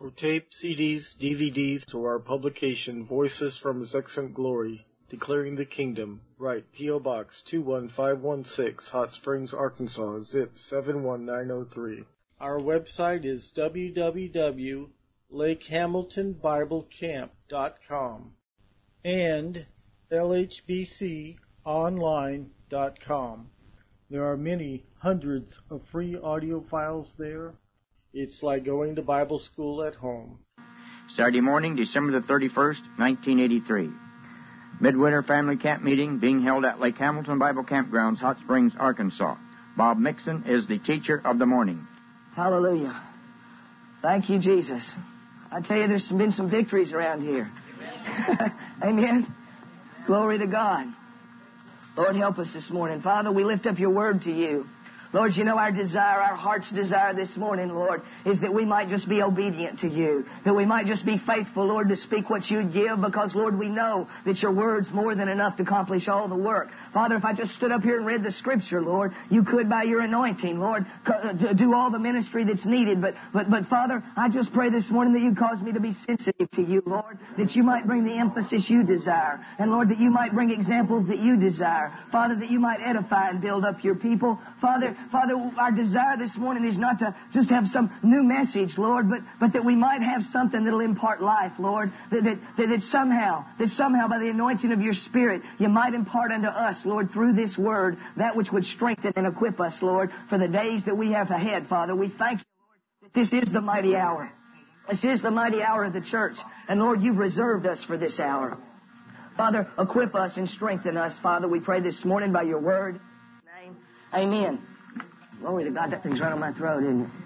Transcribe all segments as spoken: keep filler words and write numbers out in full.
For tape, C Ds, D V Ds, to our publication, Voices from His Excellent Glory, Declaring the Kingdom, write P O. Box two one five one six, Hot Springs, Arkansas, zip seven one nine zero three. Our website is w w w dot lake hamilton bible camp dot com and l h b c online dot com. There are many hundreds of free audio files there. It's like going to Bible school at home. Saturday morning, December the thirty-first, nineteen eighty-three. Midwinter Family Camp Meeting being held at Lake Hamilton Bible Campgrounds, Hot Springs, Arkansas. Bob Mixon is the teacher of the morning. Hallelujah. Thank you, Jesus. I tell you, there's been some victories around here. Amen. Amen. Glory to God. Lord, help us this morning. Father, we lift up your word to you. Lord, you know our desire, our heart's desire this morning, Lord, is that we might just be obedient to you, that we might just be faithful, Lord, to speak what you'd give, because, Lord, we know that your word's more than enough to accomplish all the work. Father, if I just stood up here and read the Scripture, Lord, you could, by your anointing, Lord, do all the ministry that's needed. But, but, but Father, I just pray this morning that you'd cause me to be sensitive to you, Lord, that you might bring the emphasis you desire, and, Lord, that you might bring examples that you desire. Father, that you might edify and build up your people. Father, Father, our desire this morning is not to just have some new message, Lord, but, but that we might have something that'll impart life, Lord, that, that, that, that somehow, that somehow by the anointing of your Spirit, you might impart unto us, Lord, through this word, that which would strengthen and equip us, Lord, for the days that we have ahead, Father. We thank you, Lord, that this is the mighty hour. This is the mighty hour of the church. And, Lord, you've reserved us for this hour. Father, equip us and strengthen us, Father. We pray this morning by your word. Name. Amen. Glory to God. That thing's right on my throat, isn't it?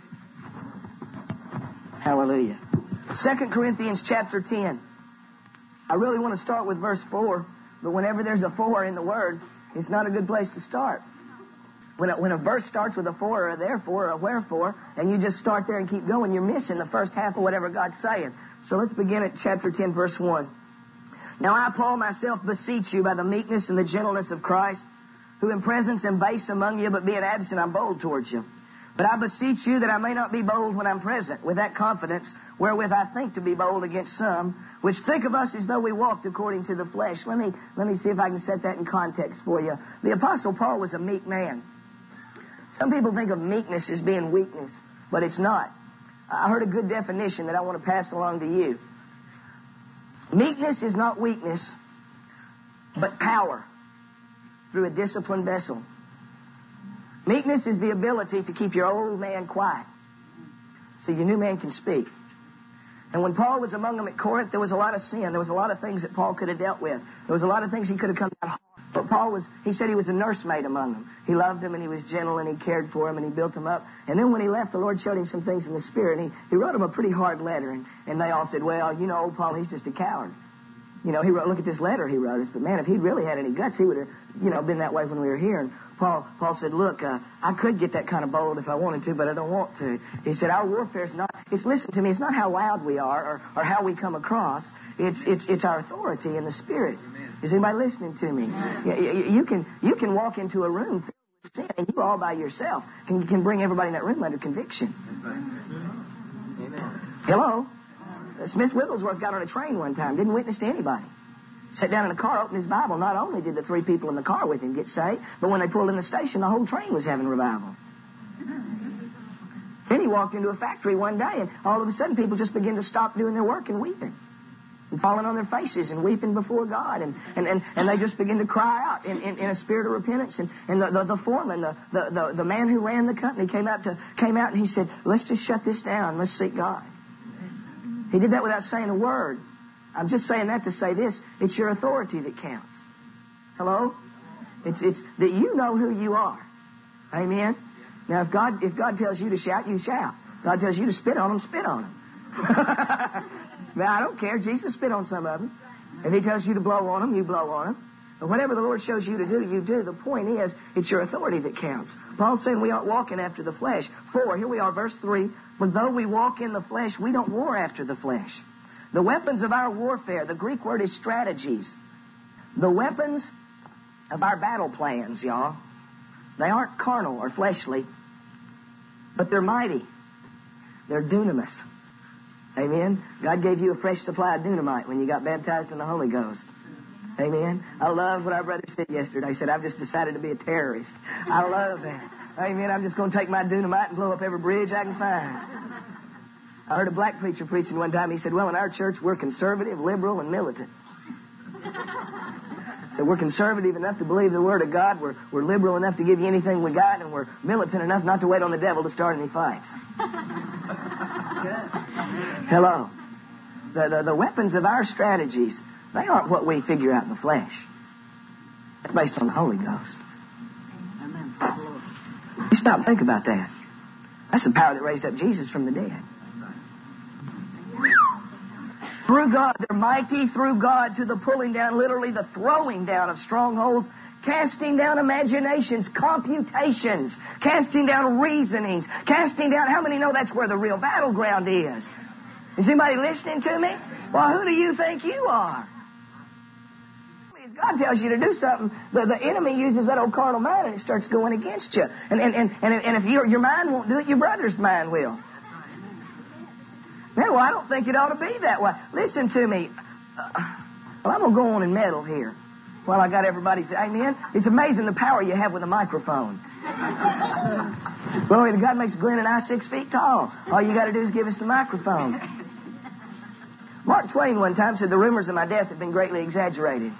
Hallelujah. Second Corinthians chapter ten. I really want to start with verse four, but whenever there's a four in the word, it's not a good place to start. When a, when a verse starts with a for or a therefore or a wherefore, and you just start there and keep going, you're missing the first half of whatever God's saying. So let's begin at chapter ten, verse one. Now I, Paul, myself beseech you by the meekness and the gentleness of Christ, who in presence am base among you, but being absent I'm bold towards you. But I beseech you that I may not be bold when I'm present, with that confidence wherewith I think to be bold against some, which think of us as though we walked according to the flesh. Let me, let me see if I can set that in context for you. The Apostle Paul was a meek man. Some people think of meekness as being weakness, but it's not. I heard a good definition that I want to pass along to you. Meekness is not weakness, but power through a disciplined vessel. Meekness is the ability to keep your old man quiet so your new man can speak. And when Paul was among them at Corinth, there was a lot of sin. There was a lot of things that Paul could have dealt with. There was a lot of things he could have come out hard. But Paul was, he said he was a nursemaid among them. He loved them and he was gentle and he cared for them and he built them up. And then when he left, the Lord showed him some things in the Spirit. And he, he wrote them a pretty hard letter. And, and they all said, well, you know, old Paul, he's just a coward. You know, he wrote, look at this letter he wrote us. But man, if he'd really had any guts, he would have, you know, been that way when we were here. And Paul, Paul said, look, uh, I could get that kind of bold if I wanted to, but I don't want to. He said, our warfare is not, it's, listen to me, it's not how loud we are or, or how we come across. It's, it's, it's our authority in the Spirit. Amen. Is anybody listening to me? You, you can, you can walk into a room filled with sin and you all by yourself can, can bring everybody in that room under conviction. Amen. Hello? Smith Wigglesworth got on a train one time, didn't witness to anybody. Sat down in a car, opened his Bible. Not only did the three people in the car with him get saved, but when they pulled in the station, the whole train was having revival. Then he walked into a factory one day, and all of a sudden people just began to stop doing their work and weeping. And falling on their faces and weeping before God. And, and, and, and they just begin to cry out in, in, in a spirit of repentance. And, and the, the, the foreman, the, the, the, the man who ran the company came out, to, came out and he said, let's just shut this down. Let's seek God. He did that without saying a word. I'm just saying that to say this. It's your authority that counts. Hello? It's, it's that you know who you are. Amen? Now, if God, if God tells you to shout, you shout. God tells you to spit on them, spit on them. Now, I don't care. Jesus spit on some of them. If he tells you to blow on them, you blow on them. But whatever the Lord shows you to do, you do. The point is, it's your authority that counts. Paul's saying we aren't walking after the flesh. Four, here we are, verse three. For though we walk in the flesh, we don't war after the flesh. The weapons of our warfare, the Greek word is strategies. The weapons of our battle plans, y'all, they aren't carnal or fleshly, but they're mighty. They're dunamis. Amen. God gave you a fresh supply of dynamite when you got baptized in the Holy Ghost. Amen. I love what our brother said yesterday. He said, I've just decided to be a terrorist. I love that. Amen. I'm just going to take my dynamite and blow up every bridge I can find. I heard a black preacher preaching one time. He said, well, in our church, we're conservative, liberal, and militant. So we're conservative enough to believe the Word of God. We're, we're liberal enough to give you anything we got. And we're militant enough not to wait on the devil to start any fights. Hello. The, the, the weapons of our strategies, they aren't what we figure out in the flesh. They're based on the Holy Ghost. Amen. You stop and think about that. That's the power that raised up Jesus from the dead. Through God, they're mighty through God to the pulling down, literally the throwing down of strongholds, casting down imaginations, computations, casting down reasonings, casting down, how many know that's where the real battleground is? Is anybody listening to me? Well, who do you think you are? If God tells you to do something, the, the enemy uses that old carnal mind and it starts going against you. And, and, and, and, and if your, your mind won't do it, your brother's mind will. Man, well, I don't think it ought to be that way. Listen to me. Uh, well, I'm going to go on and meddle here while I got everybody say, amen. It's amazing the power you have with a microphone. Glory to God makes Glenn and I six feet tall. All you got to do is give us the microphone. Mark Twain one time said the rumors of my death have been greatly exaggerated.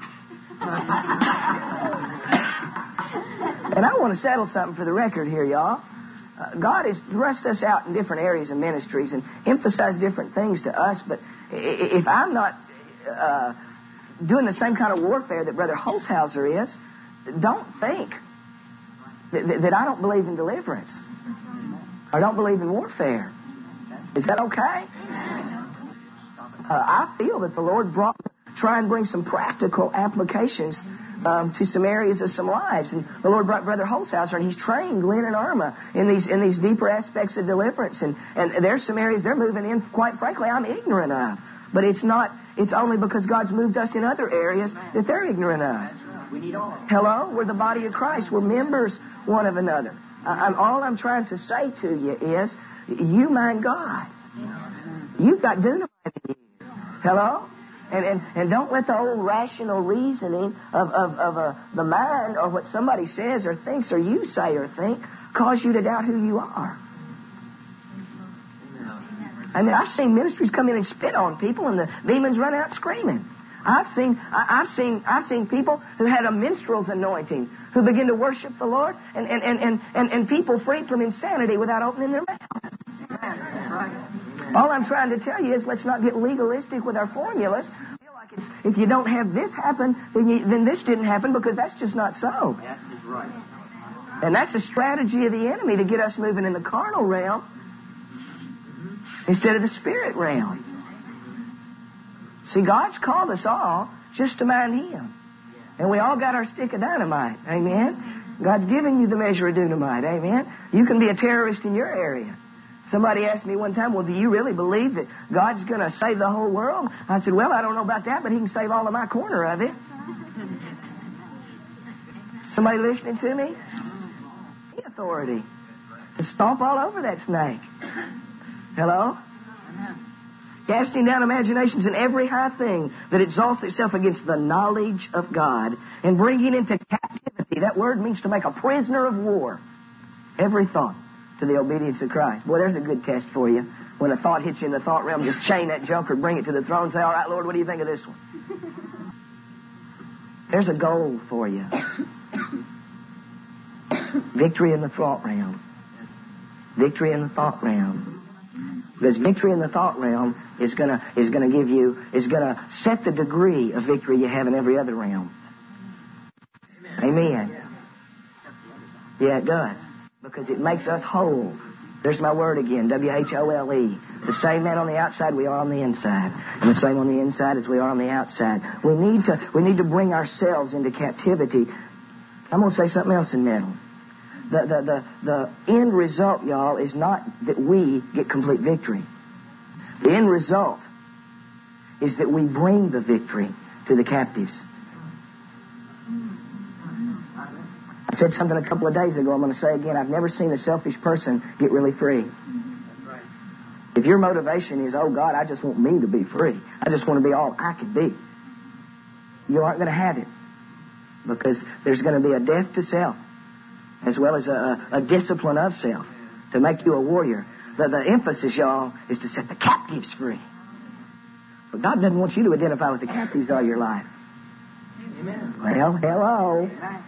And I want to settle something for the record here, y'all. Uh, God has thrust us out in different areas of ministries and emphasized different things to us, but if I'm not uh, doing the same kind of warfare that Brother Holzhauser is, don't think that, that I don't believe in deliverance or don't believe in warfare. Is that okay? Uh, I feel that the Lord brought try and bring some practical applications Um, to some areas of some lives. And the Lord brought Brother Holzhauser, and he's trained Glenn and Irma in these in these deeper aspects of deliverance. And, and there's some areas they're moving in, quite frankly, I'm ignorant of. But it's not, it's only because God's moved us in other areas that they're ignorant of. We need all. Hello? We're the body of Christ. We're members one of another. I, I'm, all I'm trying to say to you is, you mind God. You've got dynamite in you. Hello? And, and and don't let the old rational reasoning of, of, of uh, the mind or what somebody says or thinks or you say or think cause you to doubt who you are. I mean, I've seen ministries come in and spit on people and the demons run out screaming. I've seen I, I've seen I've seen people who had a minstrel's anointing who begin to worship the Lord and, and, and, and, and, and people freed from insanity without opening their mouth. All I'm trying to tell you is let's not get legalistic with our formulas. Feel like it's, if you don't have this happen, then, you, then this didn't happen because that's just not so. That is right. And that's a strategy of the enemy to get us moving in the carnal realm instead of the spirit realm. See, God's called us all just to mind Him. And we all got our stick of dynamite. Amen? God's given you the measure of dynamite. Amen? You can be a terrorist in your area. Somebody asked me one time, well, do you really believe that God's going to save the whole world? I said, well, I don't know about that, but He can save all of my corner of it. Somebody listening to me? The authority to stomp all over that snake. Hello? Casting down imaginations and every high thing that exalts itself against the knowledge of God and bringing into captivity. That word means to make a prisoner of war. Every thought to the obedience of Christ. Boy, there's a good test for you. When a thought hits you in the thought realm, just chain that junker, bring it to the throne and say, all right, Lord, what do you think of this one? There's a goal for you. Victory in the thought realm. Victory in the thought realm. Because victory in the thought realm is gonna is gonna give you is gonna set the degree of victory you have in every other realm. Amen. Yeah, it does. Because it makes us whole. There's my word again, W H O L E. The same man on the outside we are on the inside. And the same on the inside as we are on the outside. We need to we need to bring ourselves into captivity. I'm going to say something else in middle. The, the, the, the end result, y'all, is not that we get complete victory. The end result is that we bring the victory to the captives. I said something a couple of days ago, I'm going to say again, I've never seen a selfish person get really free. If your motivation is, oh God, I just want me to be free, I just want to be all I can be, you aren't going to have it. Because there's going to be a death to self, as well as a, a discipline of self to make you a warrior. The, the emphasis, y'all, is to set the captives free. But God doesn't want you to identify with the captives all your life. Amen. Well, hello.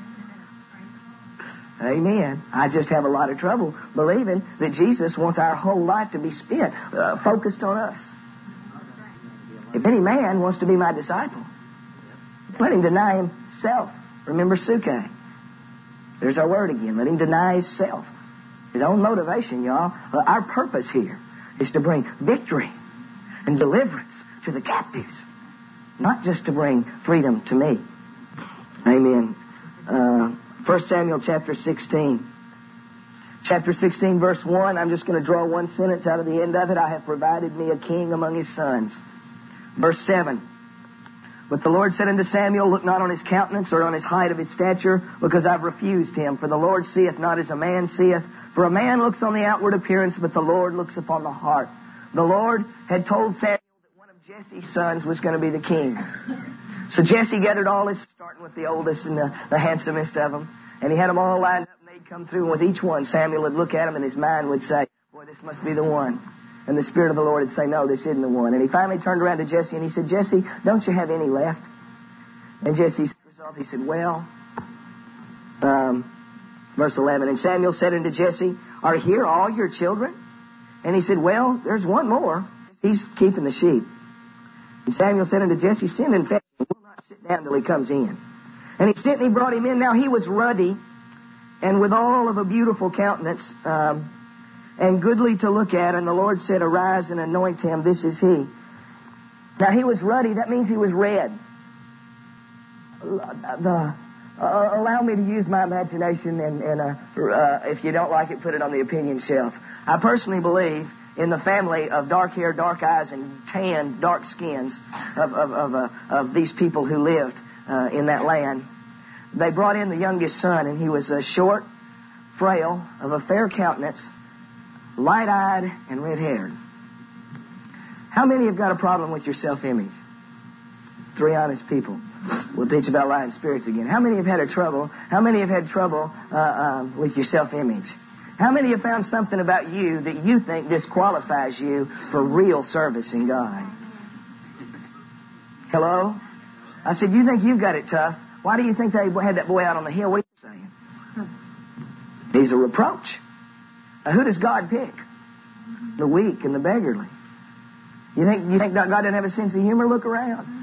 Amen. I just have a lot of trouble believing that Jesus wants our whole life to be spent, uh, focused on us. If any man wants to be my disciple, let him deny himself. Remember Suke. There's our word again. Let him deny himself. His own motivation, y'all. Uh, our purpose here is to bring victory and deliverance to the captives, not just to bring freedom to me. Amen. Uh, First Samuel chapter sixteen. Chapter sixteen, verse one. I'm just going to draw one sentence out of the end of it. I have provided me a king among his sons. Verse seven. But the Lord said unto Samuel, look not on his countenance or on his height of his stature, because I've refused him. For the Lord seeth not as a man seeth. For a man looks on the outward appearance, but the Lord looks upon the heart. The Lord had told Samuel that one of Jesse's sons was going to be the king. So Jesse gathered all his, starting with the oldest and the, the handsomest of them, and he had them all lined up, and they'd come through, and with each one, Samuel would look at him, and his mind would say, boy, this must be the one. And the Spirit of the Lord would say, no, this isn't the one. And he finally turned around to Jesse, and he said, Jesse, don't you have any left? And Jesse resolved, he said, well, um, verse eleven, and Samuel said unto Jesse, are here all your children? And he said, well, there's one more. He's keeping the sheep. And Samuel said unto Jesse, send and fetch him. We'll not sit down till he comes in. And he sent and he brought him in. Now he was ruddy and with all of a beautiful countenance, um, and goodly to look at. And the Lord said, arise and anoint him. This is he. Now he was ruddy. That means he was red. The, uh, allow me to use my imagination, and, and uh, uh, if you don't like it, put it on the opinion shelf. I personally believe in the family of dark hair, dark eyes, and tan, dark skins of of of, uh, of these people who lived uh, in that land. They brought in the youngest son, and he was uh, short, frail, of a fair countenance, light-eyed, and red-haired. How many have got a problem with your self-image? Three honest people. We'll teach about lying spirits again. How many have had a trouble? How many have had trouble uh, um, with your self-image? How many have found something about you that you think disqualifies you for real service in God? Hello? I said, you think you've got it tough. Why do you think they had that boy out on the hill? What are you saying? He's a reproach. Now, who does God pick? The weak and the beggarly. You think you think God doesn't have a sense of humor? Look around.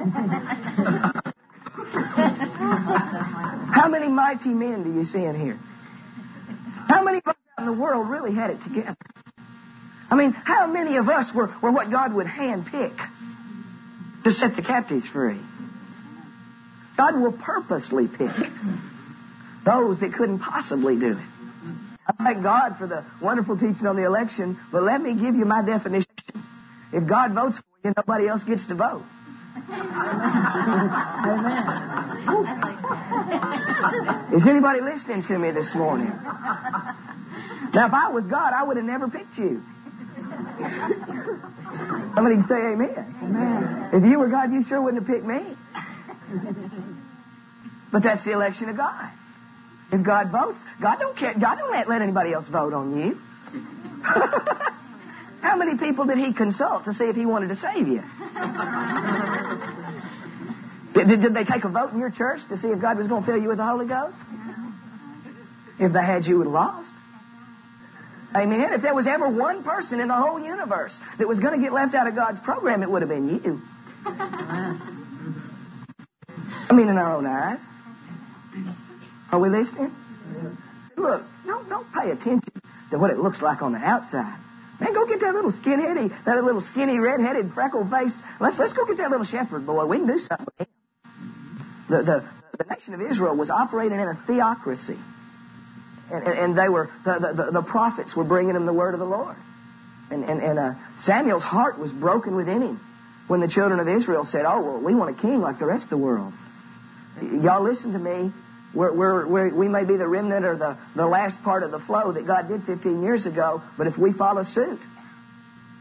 How many mighty men do you see in here? How many of us out in the world really had it together? I mean, how many of us were, were what God would handpick to set the captives free? God will purposely pick those that couldn't possibly do it. I thank God for the wonderful teaching on the election, but let me give you my definition. If God votes for you, nobody else gets to vote. Is anybody listening to me this morning? Now, if I was God, I would have never picked you. Somebody can say amen. Amen. If you were God, you sure wouldn't have picked me. But that's the election of God. If God votes, God don't care. God don't let, let anybody else vote on you. How many people did he consult to see if he wanted to save you? Did, did, did they take a vote in your church to see if God was going to fill you with the Holy Ghost? If they had, you would have lost. Amen. If there was ever one person in the whole universe that was going to get left out of God's program, it would have been you. I mean, in our own eyes. Are we listening? Look, don't, don't pay attention to what it looks like on the outside. Man, go get that little skinheady, that little skinny, red-headed, freckled face. Let's let's go get that little shepherd boy. We can do something with him. The the, the nation of Israel was operating in a theocracy, and, and, and they were the, the the prophets were bringing them the word of the Lord, and and and uh, Samuel's heart was broken within him when the children of Israel said, "Oh well, we want a king like the rest of the world." Y'all listen to me. We're, we're, we're, we may be the remnant or the, the last part of the flow that God did fifteen years ago, but if we follow suit,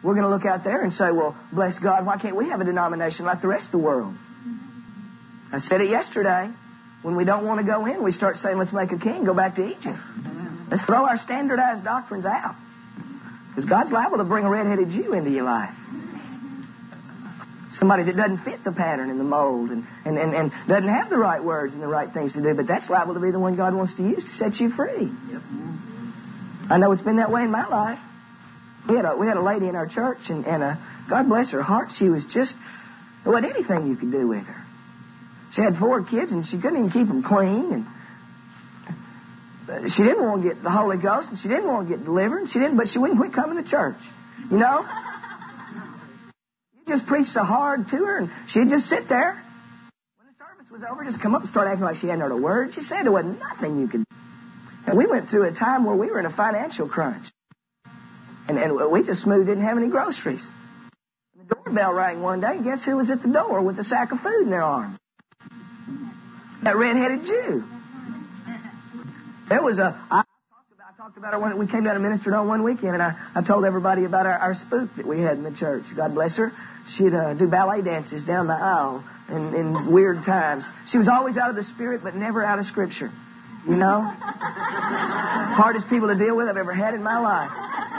we're going to look out there and say, well, bless God, why can't we have a denomination like the rest of the world? I said it yesterday. When we don't want to go in, we start saying, let's make a king, go back to Egypt. Let's throw our standardized doctrines out. Because God's liable to bring a red-headed Jew into your life. Somebody that doesn't fit the pattern and the mold and, and, and, and doesn't have the right words and the right things to do, but that's liable to be the one God wants to use to set you free. Yep. I know it's been that way in my life. We had a, we had a lady in our church, and, and uh, God bless her heart, she was just, there wasn't anything you could do with her. She had four kids, and she couldn't even keep them clean, and she didn't want to get the Holy Ghost, and she didn't want to get delivered, and she didn't, but she wouldn't quit coming to church. You know? You just preached so hard to her, and she'd just sit there. When the service was over, just come up and start acting like she hadn't heard a word. She said there wasn't nothing you could do. And we went through a time where we were in a financial crunch. And, and we just smooth didn't have any groceries. And the doorbell rang one day, and guess who was at the door with a sack of food in their arm? That red-headed Jew. There was a... I talked about, I talked about it when we came down and ministered on one weekend, and I, I told everybody about our, our spook that we had in the church. God bless her. She'd uh, do ballet dances down the aisle in, in weird times. She was always out of the Spirit, but never out of Scripture. You know? Hardest people to deal with I've ever had in my life.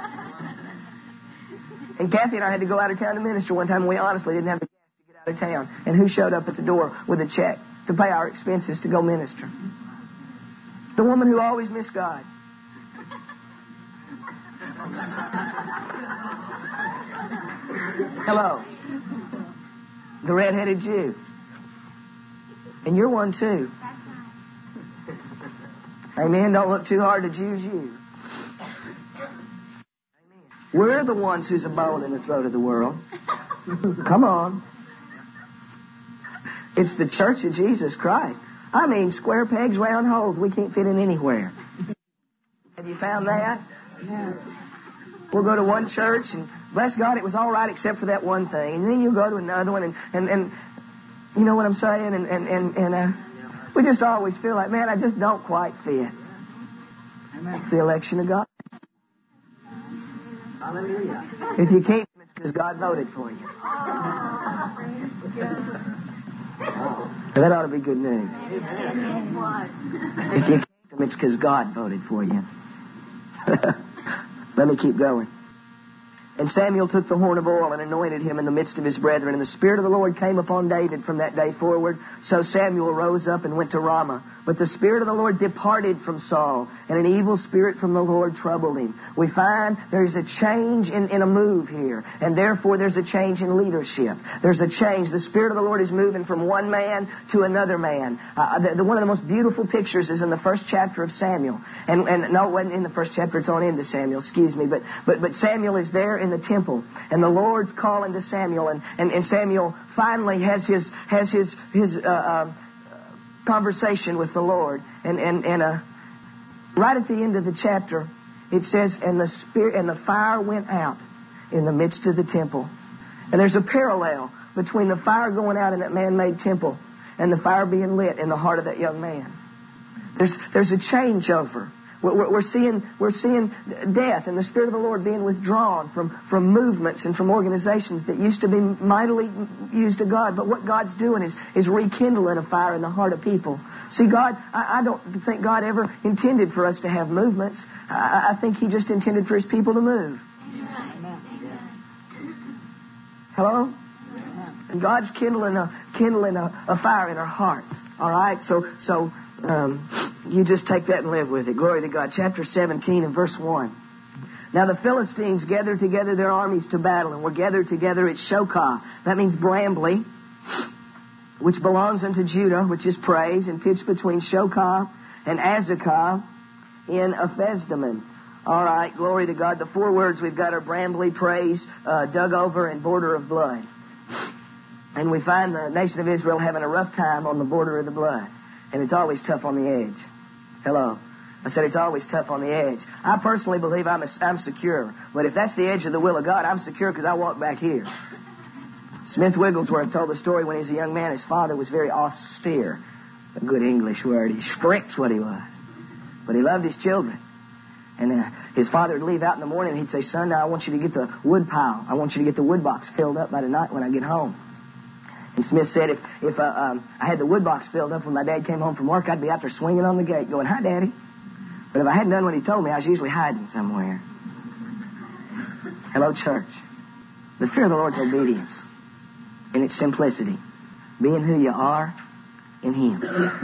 And Kathy and I had to go out of town to minister one time, and we honestly didn't have the gas to get out of town. And who showed up at the door with a check to pay our expenses to go minister? The woman who always missed God. Hello. The red-headed Jew. And you're one too. Amen. Don't look too hard to Jews you. Amen. We're the ones who's a bone in the throat of the world. Come on. It's the church of Jesus Christ. I mean, square pegs, round holes. We can't fit in anywhere. Have you found that? Yeah. We'll go to one church, and bless God, it was all right except for that one thing. And then you go to another one, and, and, and you know what I'm saying? And, and, and, and uh, we just always feel like, man, I just don't quite fit. It's the election of God. Hallelujah. If you can't, it's because God voted for you. That ought to be good news. If you can't, it's because God voted for you. Let me keep going. And Samuel took the horn of oil and anointed him in the midst of his brethren. And the Spirit of the Lord came upon David from that day forward. So Samuel rose up and went to Ramah. But the Spirit of the Lord departed from Saul, and an evil spirit from the Lord troubled him. We find there's a change in, in a move here, and therefore there's a change in leadership. There's a change. The Spirit of the Lord is moving from one man to another man. Uh, the, the, one of the most beautiful pictures is in the first chapter of Samuel. And, and no, it wasn't in the first chapter. It's on into Samuel. Excuse me. But, but, but Samuel is there in the temple, and the Lord's calling to Samuel, and, and, and Samuel finally has his has his his uh, uh, conversation with the Lord, and and and uh, right at the end of the chapter, it says, "And the spirit and the fire went out in the midst of the temple." And there's a parallel between the fire going out in that man-made temple and the fire being lit in the heart of that young man. There's there's a changeover. We're, we're seeing we're seeing death and the Spirit of the Lord being withdrawn from, from movements and from organizations that used to be mightily used to God. But what God's doing is, is rekindling a fire in the heart of people. See, God, I, I don't think God ever intended for us to have movements. I, I think He just intended for His people to move. Hello? And God's kindling a kindling a, a fire in our hearts. All right? So so um, you just take that and live with it. Glory to God. Chapter seventeen and verse one. Now the Philistines gathered together their armies to battle, and were gathered together at Shokah. That means Brambly, which belongs unto Judah, which is praise, and pitched between Shokah and Azekah in Ephesdammim. All right, glory to God. The four words we've got are Brambly, praise, uh, dug over, and border of blood. And we find the nation of Israel having a rough time on the border of the blood. And it's always tough on the edge. Hello. I said it's always tough on the edge. I personally believe I'm, a, I'm secure. But if that's the edge of the will of God, I'm secure because I walk back here. Smith Wigglesworth told the story when he was a young man. His father was very austere. A good English word. He strict what he was. But he loved his children. And uh, his father would leave out in the morning, and he'd say, son, now I want you to get the wood pile. I want you to get the wood box filled up by tonight when I get home. And Smith said, if if uh, um, I had the wood box filled up when my dad came home from work, I'd be out there swinging on the gate going, hi, Daddy. But if I hadn't done what he told me, I was usually hiding somewhere. Hello, church. The fear of the Lord's obedience in its simplicity. Being who you are in Him.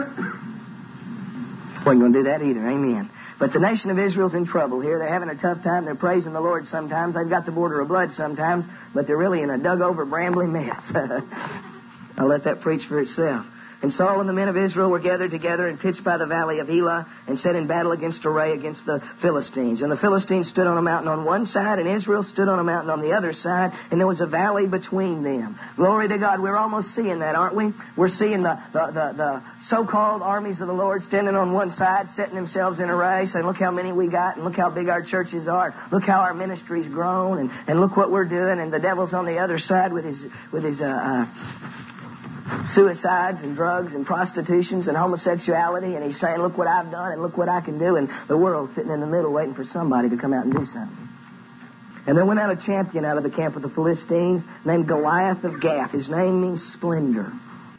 Wasn't going to do that either. Amen. But the nation of Israel's in trouble here. They're having a tough time. They're praising the Lord sometimes. They've got the border of blood sometimes. But they're really in a dug-over, brambly mess. I'll let that preach for itself. And Saul and the men of Israel were gathered together and pitched by the valley of Elah and set in battle against array against the Philistines. And the Philistines stood on a mountain on one side, and Israel stood on a mountain on the other side, and there was a valley between them. Glory to God. We're almost seeing that, aren't we? We're seeing the, the, the, the so-called armies of the Lord standing on one side, setting themselves in array, saying, look how many we got, and look how big our churches are. Look how our ministry's grown, and, and look what we're doing. And the devil's on the other side with his... with his uh, uh, suicides and drugs and prostitutions and homosexuality, and he's saying, look what I've done and look what I can do, and the world's sitting in the middle waiting for somebody to come out and do something. And there went out a champion out of the camp of the Philistines named Goliath of Gath. His name means splendor.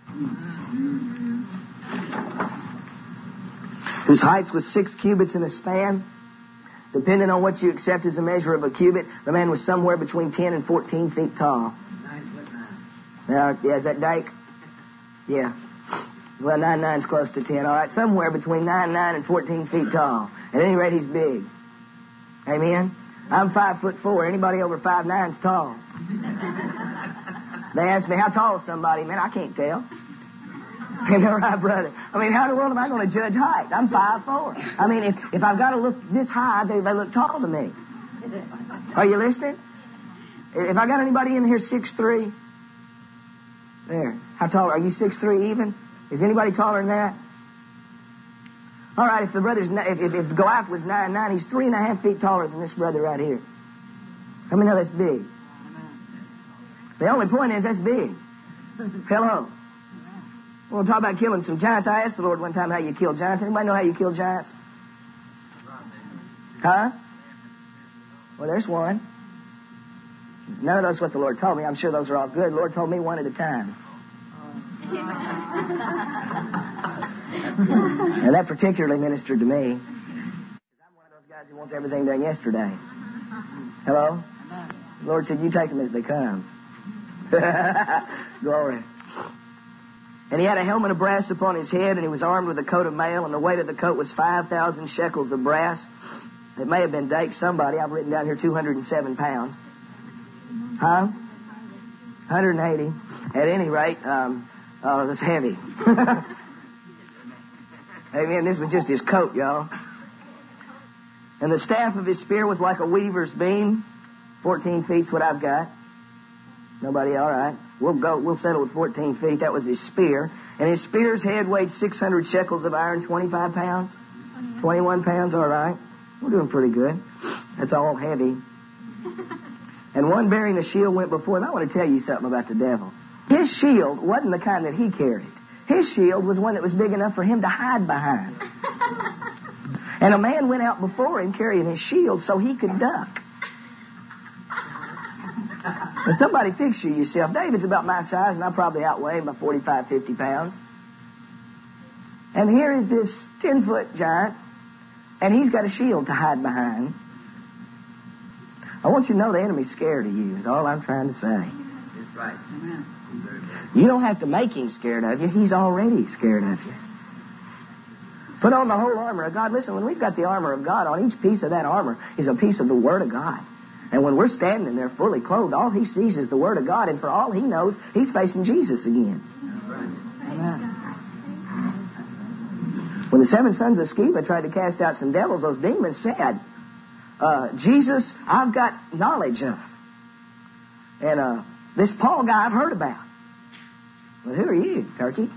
Whose height was six cubits in a span. Depending on what you accept as a measure of a cubit, the man was somewhere between ten and fourteen feet tall. Now, yeah, is that Dike? Yeah. Well, nine nine's close to ten. All right, somewhere between nine nine and fourteen feet tall. At any rate, he's big. Amen? I'm five foot four. Anybody over five nine's tall. They ask me, how tall is somebody? Man, I can't tell. And all right, brother. I mean, how in the world am I going to judge height? I'm five four. I mean, if, if I've got to look this high, they, they look tall to me. Are you listening? If I got anybody in here six three... There. How tall are you? Six three even? Is anybody taller than that? All right, if the brother's if, if, if Goliath was nine nine, he's three and a half feet taller than this brother right here. How many know that's big? The only point is that's big. Hello. We'll talk about killing some giants. I asked the Lord one time how you kill giants. Anybody know how you kill giants? Huh? Well, there's one. None of those what the Lord told me. I'm sure those are all good. The Lord told me one at a time. And that particularly ministered to me. I'm one of those guys who wants everything done yesterday. Hello? The Lord said, you take them as they come. Glory. And he had a helmet of brass upon his head, and he was armed with a coat of mail, and the weight of the coat was five thousand shekels of brass. It may have been Dake somebody. I've written down here two hundred seven pounds. Huh? one hundred eighty. At any rate, um, uh, that's heavy. Amen. This was just his coat, y'all. And the staff of his spear was like a weaver's beam. fourteen feet's what I've got. Nobody? All right. We'll go. We'll settle with fourteen feet. That was his spear. And his spear's head weighed six hundred shekels of iron, twenty-five pounds. twenty-one pounds. All right. We're doing pretty good. That's all heavy. And one bearing a shield went before him. I want to tell you something about the devil. His shield wasn't the kind that he carried. His shield was one that was big enough for him to hide behind. And a man went out before him carrying his shield so he could duck. Now, somebody picture yourself. David's about my size, and I probably outweigh him by forty-five, fifty pounds. And here is this ten-foot giant, and he's got a shield to hide behind. I want you to know the enemy's scared of you, is all I'm trying to say. That's right. Amen. You don't have to make him scared of you. He's already scared of you. Put on the whole armor of God. Listen, when we've got the armor of God, on each piece of that armor is a piece of the Word of God. And when we're standing there fully clothed, all he sees is the Word of God. And for all he knows, he's facing Jesus again. Amen. When the seven sons of Sceva tried to cast out some devils, those demons said, uh, Jesus, I've got knowledge of. And uh, this Paul guy I've heard about. Well, who are you, turkey?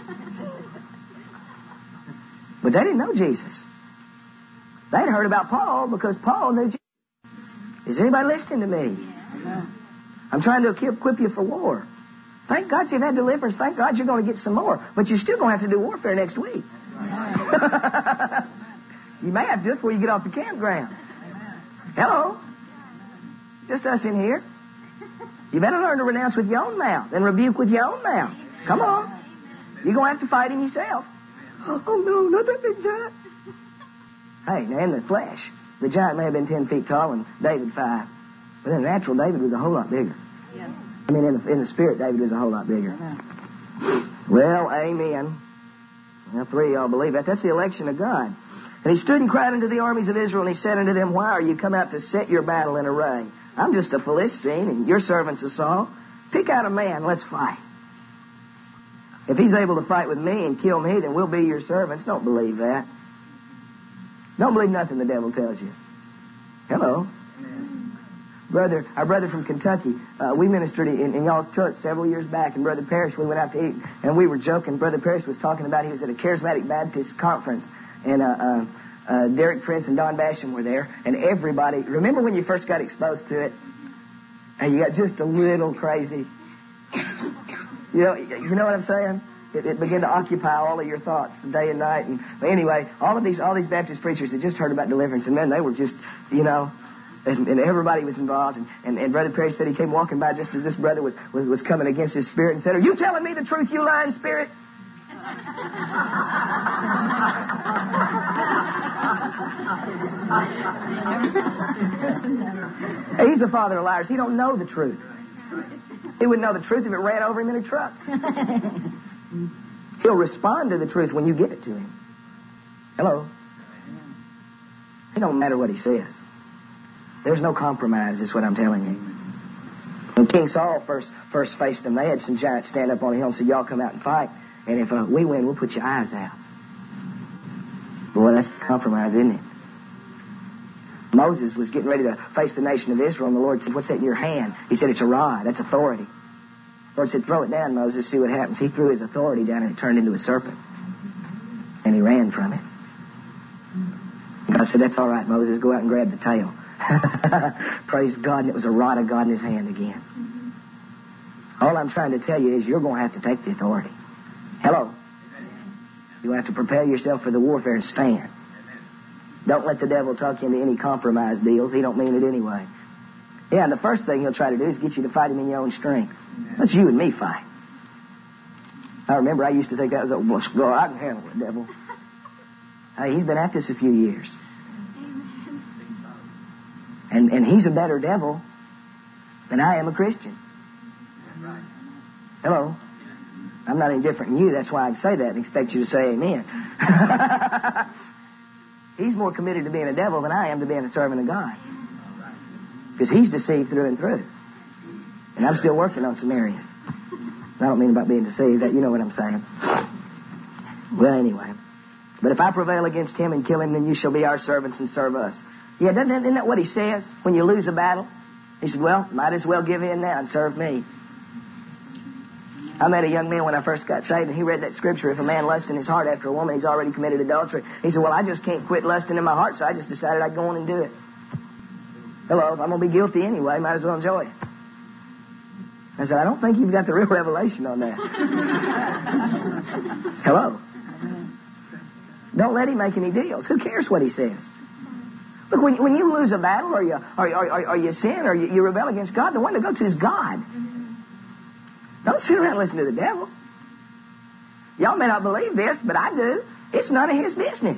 But they didn't know Jesus. They'd heard about Paul because Paul knew Jesus. Is anybody listening to me? Yeah. I'm trying to equip you for war. Thank God you've had deliverance. Thank God you're going to get some more. But you're still going to have to do warfare next week. You may have to do it before you get off the campground. Hello? Just us in here. You better learn to renounce with your own mouth and rebuke with your own mouth. Come on. You're going to have to fight him yourself. Oh, no, not that big giant. Hey, now in the flesh, the giant may have been ten feet tall and David five. But in the natural, David was a whole lot bigger. Yeah. I mean, in the, in the spirit, David was a whole lot bigger. Yeah. Well, amen. Now, three of y'all believe that. That's the election of God. And he stood and cried unto the armies of Israel, and he said unto them, why are you come out to set your battle in array? I'm just a Philistine, and your servants of Saul. Pick out a man, let's fight. If he's able to fight with me and kill me, then we'll be your servants. Don't believe that. Don't believe nothing the devil tells you. Hello. Brother, our brother from Kentucky, uh, we ministered in, in y'all's church several years back, and Brother Parrish, we went out to eat, and we were joking. Brother Parrish was talking about he was at a Charismatic Baptist conference, and uh, uh, uh, Derek Prince and Don Basham were there, and everybody, remember when you first got exposed to it, and you got just a little crazy? You know, you know what I'm saying? It, it began to occupy all of your thoughts day and night. And but anyway, all of these all these Baptist preachers had just heard about deliverance, and man, they were just, you know, and, and everybody was involved. And, and, and Brother Perry said he came walking by just as this brother was, was, was coming against his spirit and said, are you telling me the truth, you lying spirit? He's the father of liars. He don't know the truth. He wouldn't know the truth if it ran over him in a truck. He'll respond to the truth when you give it to him. Hello? It don't matter what he says. There's no compromise, is what I'm telling you. When King Saul first first faced them, they had some giants stand up on a hill and say, y'all come out and fight, and if uh, we win, we'll put your eyes out. Boy, that's the compromise, isn't it? Moses was getting ready to face the nation of Israel, and the Lord said, what's that in your hand? He said, it's a rod. That's authority. The Lord said, throw it down, Moses, see what happens. He threw his authority down, and it turned into a serpent. And he ran from it. God said, that's all right, Moses. Go out and grab the tail. Praise God, and it was a rod of God in his hand again. All I'm trying to tell you is you're going to have to take the authority. Hello? You'll have to prepare yourself for the warfare and stand. Don't let the devil talk you into any compromise deals. He don't mean it anyway. Yeah, and the first thing he'll try to do is get you to fight him in your own strength. Let's you and me fight. I remember I used to think that was, oh, well, I can handle the devil. Hey, he's been at this a few years. And and he's a better devil than I am a Christian. Hello? I'm not any different than you. That's why I can say that and expect you to say amen. He's more committed to being a devil than I am to being a servant of God. Because he's deceived through and through. And I'm still working on some areas. I don't mean about being deceived. That you know what I'm saying. Well, anyway. But if I prevail against him and kill him, then you shall be our servants and serve us. Yeah, doesn't, isn't that what he says when you lose a battle? He said, well, might as well give in now and serve me. I met a young man when I first got saved, and he read that scripture, if a man lusts in his heart after a woman, he's already committed adultery. He said, well, I just can't quit lusting in my heart, so I just decided I'd go on and do it. Hello, if I'm going to be guilty anyway, might as well enjoy it. I said, I don't think you've got the real revelation on that. Hello? Don't let him make any deals. Who cares what he says? Look, when, when you lose a battle or you, or, or, or, or you sin or you, you rebel against God, the one to go to is God. Don't sit around and listen to the devil. Y'all may not believe this, but I do. It's none of his business.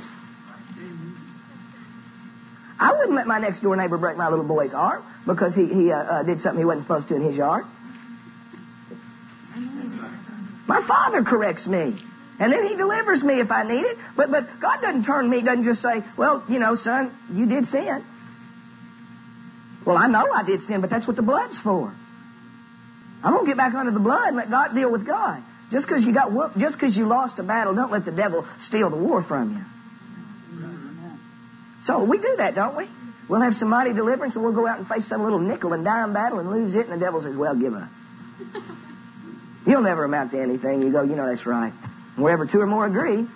I wouldn't let my next door neighbor break my little boy's arm because he, he uh, uh, did something he wasn't supposed to in his yard. My Father corrects me. And then he delivers me if I need it. But but God doesn't turn me, doesn't just say, well, you know, son, you did sin. Well, I know I did sin, but that's what the blood's for. I'm going to get back under the blood and let God deal with God. Just because you got whooped, just because you lost a battle, don't let the devil steal the war from you. So we do that, don't we? We'll have some mighty deliverance and we'll go out and face some little nickel and dime battle and lose it, and the devil says, well, give up. You'll never amount to anything. You go, you know, that's right. Wherever two or more agree.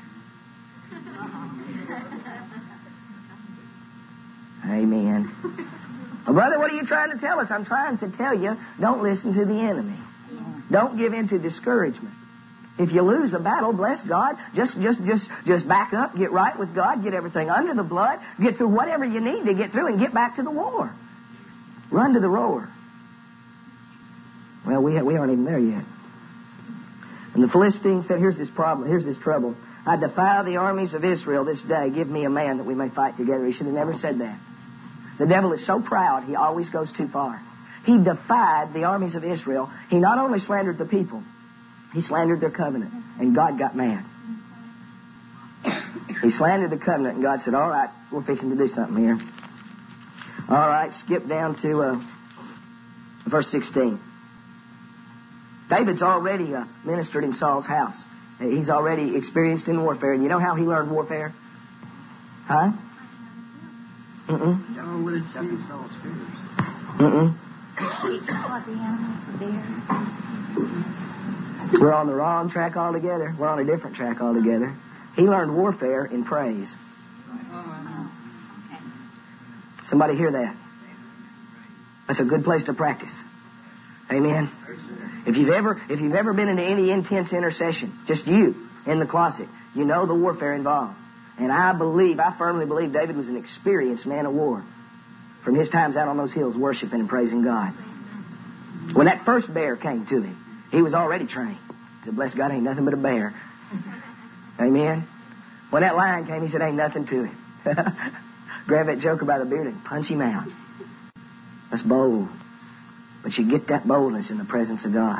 Amen. Well, brother, what are you trying to tell us? I'm trying to tell you, don't listen to the enemy. Don't give in to discouragement. If you lose a battle, bless God, just, just, just, just back up, get right with God, get everything under the blood, get through whatever you need to get through and get back to the war. Run to the rower. Well, we, we aren't even there yet. And the Philistines said, here's this problem, here's this trouble. I defy the armies of Israel this day. Give me a man that we may fight together. He should have never said that. The devil is so proud, he always goes too far. He defied the armies of Israel. He not only slandered the people, he slandered their covenant. And God got mad. He slandered the covenant, and God said, all right, we're fixing to do something here. All right, skip down to uh, verse sixteen. David's already uh, ministered in Saul's house. He's already experienced in warfare. And you know how he learned warfare? Huh? Mm-mm. Mm-mm. We're on the wrong track altogether. We're on a different track altogether. He learned warfare in praise. Somebody hear that? That's a good place to practice. Amen. If you've ever, if you've ever been into any intense intercession, just you in the closet, you know the warfare involved. And I believe, I firmly believe David was an experienced man of war from his times out on those hills worshiping and praising God. When that first bear came to him, he was already trained. He said, bless God, ain't nothing but a bear. Amen. When that lion came, he said, ain't nothing to him. Grab that joker by the beard and punch him out. That's bold. But you get that boldness in the presence of God.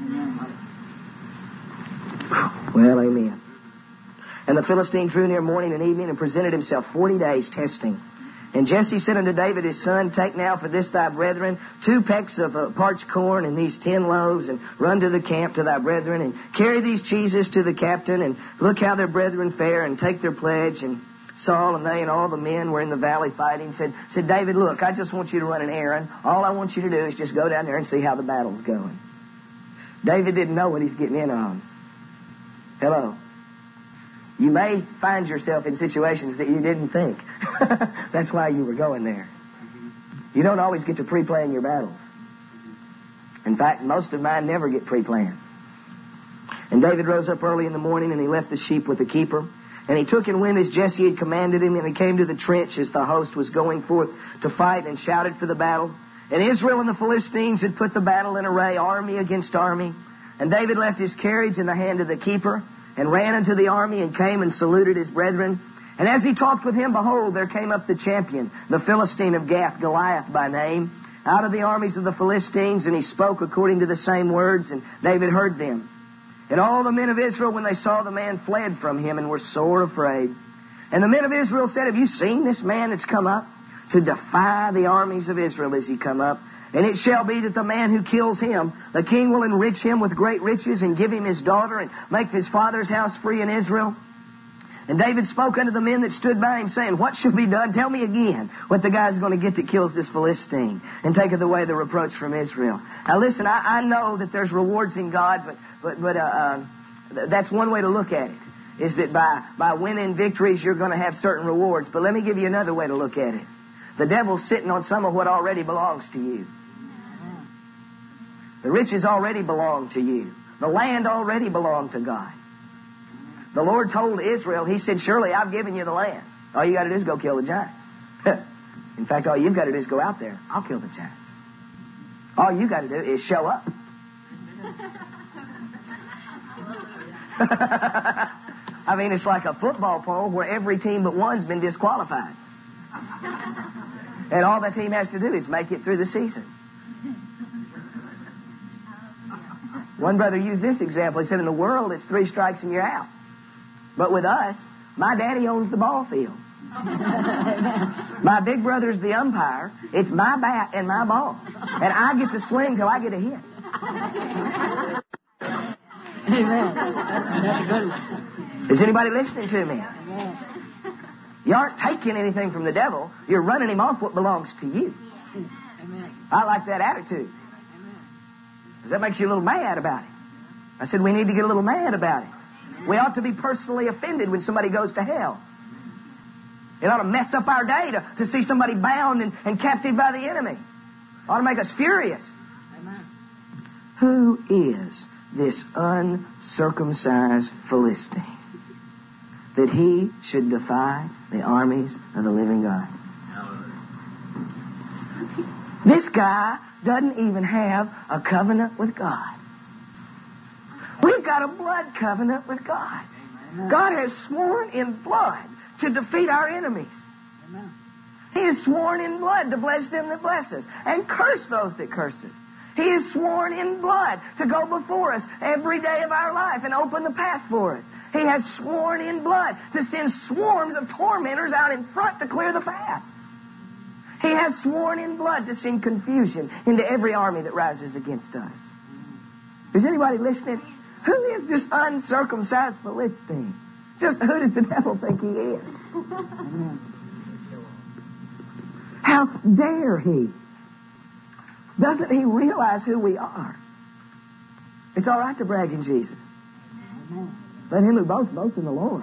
Well, amen. And the Philistine drew near morning and evening and presented himself forty days testing. And Jesse said unto David his son, take now for this thy brethren two pecks of uh, parched corn and these ten loaves, and run to the camp to thy brethren, and carry these cheeses to the captain, and look how their brethren fare, and take their pledge. And Saul and they and all the men were in the valley fighting. Said, said David, look, I just want you to run an errand. All I want you to do is just go down there and see how the battle's going. David didn't know what he's getting in on. Hello. You may find yourself in situations that you didn't think. That's why you were going there. You don't always get to pre-plan your battles. In fact, most of mine never get pre-planned. And David rose up early in the morning, and he left the sheep with the keeper. And he took and went as Jesse had commanded him, and he came to the trench as the host was going forth to fight, and shouted for the battle. And Israel and the Philistines had put the battle in array, army against army. And David left his carriage in the hand of the keeper, and ran into the army, and came and saluted his brethren. And as he talked with him, behold, there came up the champion, the Philistine of Gath, Goliath by name, out of the armies of the Philistines, and he spoke according to the same words, and David heard them. And all the men of Israel, when they saw the man, fled from him and were sore afraid. And the men of Israel said, have you seen this man that's come up to defy the armies of Israel as he come up? And it shall be that the man who kills him, the king will enrich him with great riches, and give him his daughter, and make his father's house free in Israel. And David spoke unto the men that stood by him, saying, what shall be done? Tell me again what the guy's going to get that kills this Philistine, and taketh away the reproach from Israel. Now listen, I, I know that there's rewards in God, but but but uh, uh, that's one way to look at it, is that by, by winning victories, you're going to have certain rewards. But let me give you another way to look at it. The devil's sitting on some of what already belongs to you. The riches already belong to you. The land already belonged to God. The Lord told Israel, he said, surely I've given you the land. All you got to do is go kill the giants. In fact, all you've got to do is go out there. I'll kill the giants. All you got to do is show up. I mean, it's like a football poll where every team but one's been disqualified. And all that team has to do is make it through the season. One brother used this example. He said, in the world, it's three strikes and you're out. But with us, my daddy owns the ball field. My big brother's the umpire. It's my bat and my ball. And I get to swing till I get a hit. Amen. That's a good one. Is anybody listening to me? You aren't taking anything from the devil. You're running him off what belongs to you. I like that attitude. That makes you a little mad about it. I said we need to get a little mad about it. We ought to be personally offended when somebody goes to hell. It ought to mess up our day to, to see somebody bound and, and captive by the enemy. It ought to make us furious. Amen. Who is this uncircumcised Philistine that he should defy the armies of the living God? This guy doesn't even have a covenant with God. We've got a blood covenant with God. God has sworn in blood to defeat our enemies. He has sworn in blood to bless them that bless us and curse those that curse us. He has sworn in blood to go before us every day of our life and open the path for us. He has sworn in blood to send swarms of tormentors out in front to clear the path. He has sworn in blood to send confusion into every army that rises against us. Is anybody listening? Who is this uncircumcised Philistine? Just who does the devil think he is? How dare he? Doesn't he realize who we are? It's all right to brag in Jesus. Let him who boasts, boast in the Lord.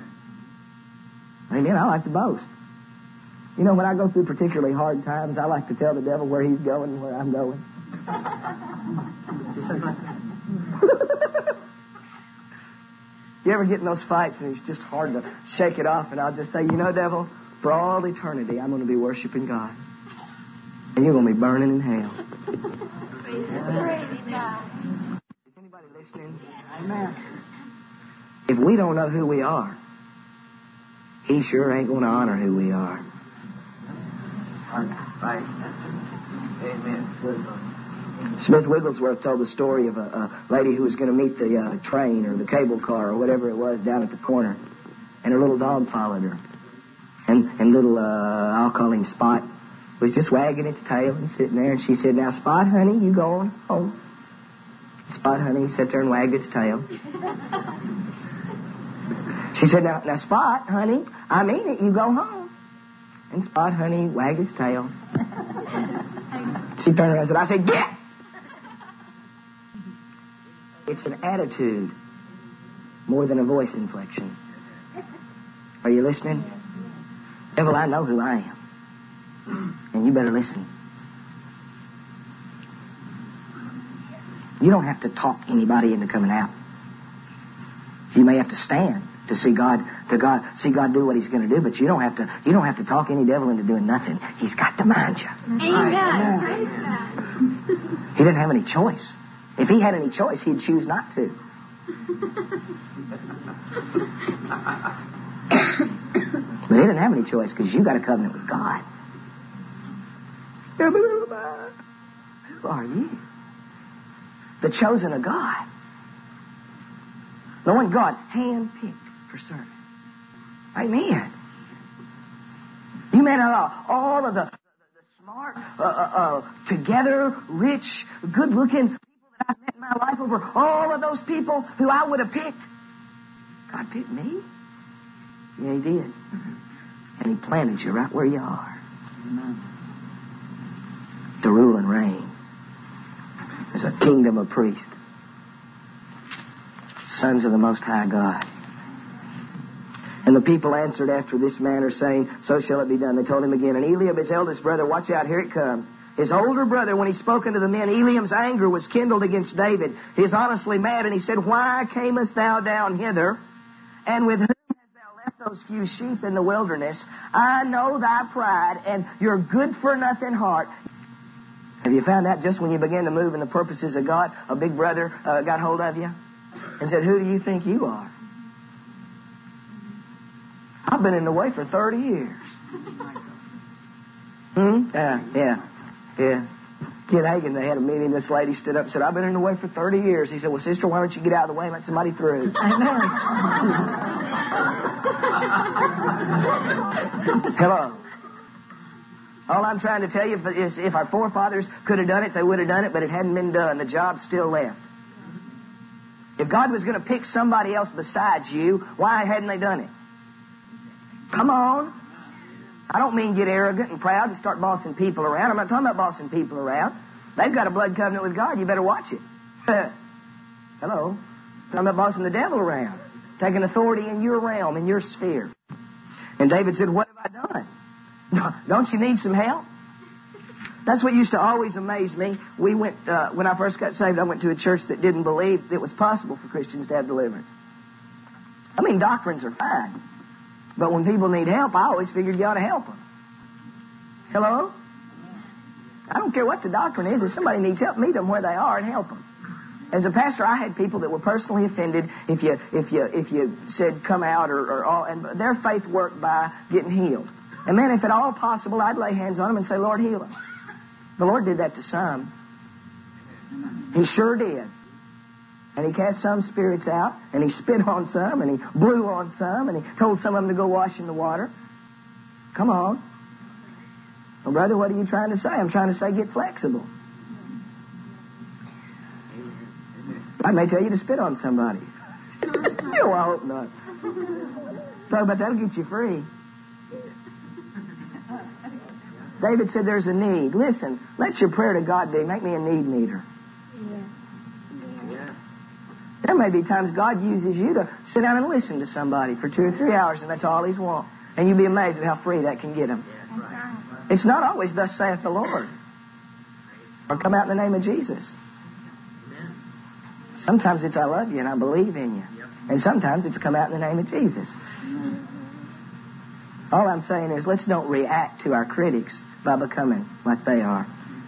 Amen. I like to boast. You know, when I go through particularly hard times, I like to tell the devil where he's going and where I'm going. You ever get in those fights and it's just hard to shake it off, and I'll just say, you know, devil, for all eternity I'm going to be worshiping God. And you're going to be burning in hell. Is anybody listening? Amen. If we don't know who we are, he sure ain't going to honor who we are. Right. Amen. Smith Wigglesworth told the story of a, a lady who was going to meet the uh, train or the cable car or whatever it was down at the corner, and her little dog followed her. And and little, uh, I'll call him Spot, was just wagging its tail and sitting there. And she said, now, Spot, honey, you go on home. Spot, honey, sat there and wagged its tail. She said, now, now, Spot, honey, I mean it, you go home. And Spot, honey, wagged its tail. She turned around and said, I said, get! It's an attitude more than a voice inflection. Are you listening? Devil, I know who I am. And you better listen. You don't have to talk anybody into coming out. You may have to stand to see God, to God, see God do what He's going to do, but you don't have to. You don't have to talk any devil into doing nothing. He's got to mind you. Amen. He didn't have any choice. If he had any choice, he'd choose not to. But he didn't have any choice because you got a covenant with God. Who are you? The chosen of God. The one God handpicked for service. Amen. You may not know all of the, the, the smart, uh, uh, uh, together, rich, good-looking people that I've met in my life over all of those people who I would have picked. God picked me. Yeah, He did. And He planted you right where you are. Amen. To rule and reign as a kingdom of priests. Sons of the Most High God. And the people answered after this manner, saying, so shall it be done. They told him again. And Eliab, his eldest brother, watch out, here it comes. His older brother, when he spoke unto the men, Eliam's anger was kindled against David. He is honestly mad, and he said, why camest thou down hither? And with whom hast thou left those few sheep in the wilderness? I know thy pride and your good-for-nothing heart. Have you found out just when you begin to move in the purposes of God, a big brother uh, got hold of you and said, who do you think you are? I've been in the way for thirty years. Hmm? Yeah, yeah, yeah. Kid Hagin, they had a meeting. This lady stood up and said, I've been in the way for thirty years. He said, well, sister, why don't you get out of the way and let somebody through? I know. Hello. All I'm trying to tell you is if our forefathers could have done it, they would have done it, but it hadn't been done. The job's still left. If God was going to pick somebody else besides you, why hadn't they done it? Come on. I don't mean get arrogant and proud and start bossing people around. I'm not talking about bossing people around. They've got a blood covenant with God. You better watch it. Hello. I'm talking about bossing the devil around. Taking authority in your realm, in your sphere. And David said, what have I done? Don't you need some help? That's what used to always amaze me. We went, uh, when I first got saved, I went to a church that didn't believe it was possible for Christians to have deliverance. I mean, doctrines are fine. But when people need help, I always figured you ought to help them. Hello? I don't care what the doctrine is. If somebody needs help, meet them where they are and help them. As a pastor, I had people that were personally offended if you if you if you said come out or, or all, and their faith worked by getting healed. And man, if at all possible, I'd lay hands on them and say, Lord, heal them. The Lord did that to some. He sure did. And He cast some spirits out, and He spit on some, and He blew on some, and He told some of them to go wash in the water. Come on. Well, brother, what are you trying to say? I'm trying to say get flexible. I may tell you to spit on somebody. Oh, I hope not. So, but that'll get you free. David said there's a need. Listen, let your prayer to God be, make me a need meter. There may be times God uses you to sit down and listen to somebody for two or three hours, and that's all He's want. And you'll be amazed at how free that can get Him. It's not always thus saith the Lord. Or come out in the name of Jesus. Sometimes it's I love you and I believe in you. And sometimes it's come out in the name of Jesus. All I'm saying is let's don't react to our critics by becoming like they are.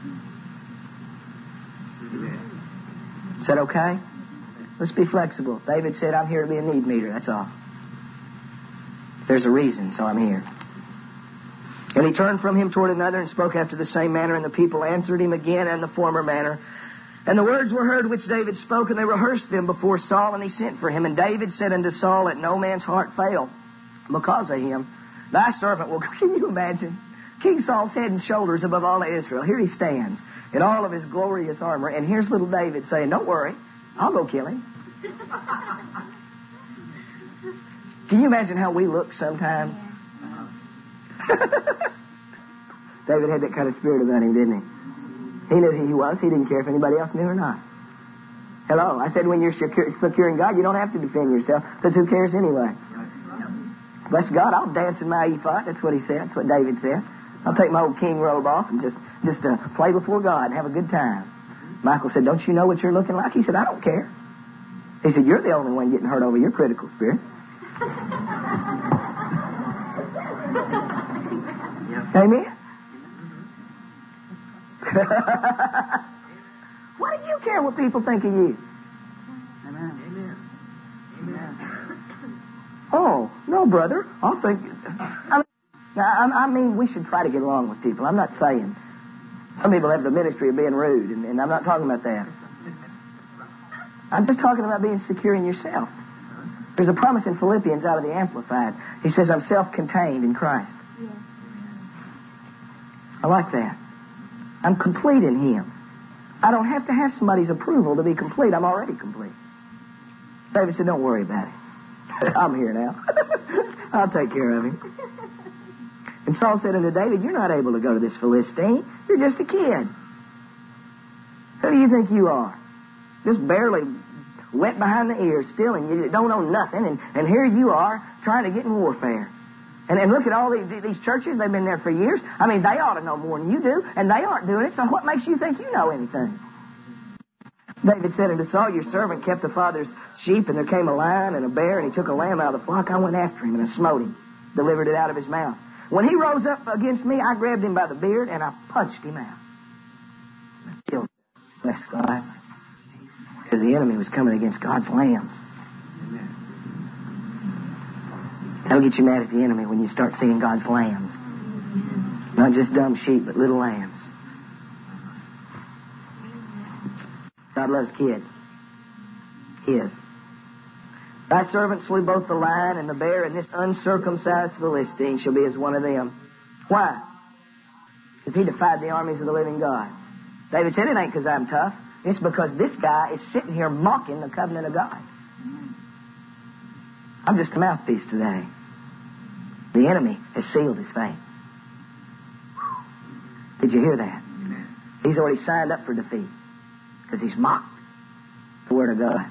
Is that okay? Let's be flexible. David said, I'm here to be a need meter. That's all. There's a reason, so I'm here. And he turned from him toward another and spoke after the same manner, and the people answered him again in the former manner. And the words were heard which David spoke, and they rehearsed them before Saul, and he sent for him. And David said unto Saul, let no man's heart fail because of him. Thy servant will... Can you imagine? King Saul's head and shoulders above all of Israel. Here he stands in all of his glorious armor. And here's little David saying, don't worry, I'll go kill him. Can you imagine how we look sometimes? David had that kind of spirit about him, didn't he? He knew who he was. He didn't care if anybody else knew or not. Hello. I said when you're secure, secure in God, you don't have to defend yourself, because who cares anyway? Bless God, I'll dance in my ephod. That's what he said. That's what David said. I'll take my old king robe off and just, just uh, play before God and have a good time. Michael said, don't you know what you're looking like? He said, I don't care. He said, you're the only one getting hurt over your critical spirit. Amen? What do you care what people think of you? Amen. Amen. Oh, no, brother. I think... I mean, I mean, we should try to get along with people. I'm not saying... Some people have the ministry of being rude, and, and I'm not talking about that. I'm just talking about being secure in yourself. There's a promise in Philippians out of the Amplified. He says, I'm self-contained in Christ. Yeah. I like that. I'm complete in Him. I don't have to have somebody's approval to be complete. I'm already complete. David said, don't worry about it. I'm here now. I'll take care of him. And Saul said unto David, you're not able to go to this Philistine. You're just a kid. Who do you think you are? Just barely wet behind the ears still, and you don't know nothing. And, and here you are trying to get in warfare. And, and look at all these, these churches. They've been there for years. I mean, they ought to know more than you do, and they aren't doing it. So what makes you think you know anything? David said unto Saul, your servant kept the father's sheep, and there came a lion and a bear, and he took a lamb out of the flock. I went after him, and I smote him, delivered it out of his mouth. When he rose up against me, I grabbed him by the beard, and I punched him out. I killed him. Bless God. Because the enemy was coming against God's lambs. That'll get you mad at the enemy when you start seeing God's lambs. Not just dumb sheep, but little lambs. God loves kids. His. Thy servant slew both the lion and the bear, and this uncircumcised Philistine shall be as one of them. Why? Because he defied the armies of the living God. David said, it ain't because I'm tough. It's because this guy is sitting here mocking the covenant of God. I'm just a mouthpiece today. The enemy has sealed his fate. Did you hear that? He's already signed up for defeat because he's mocked the Word of God.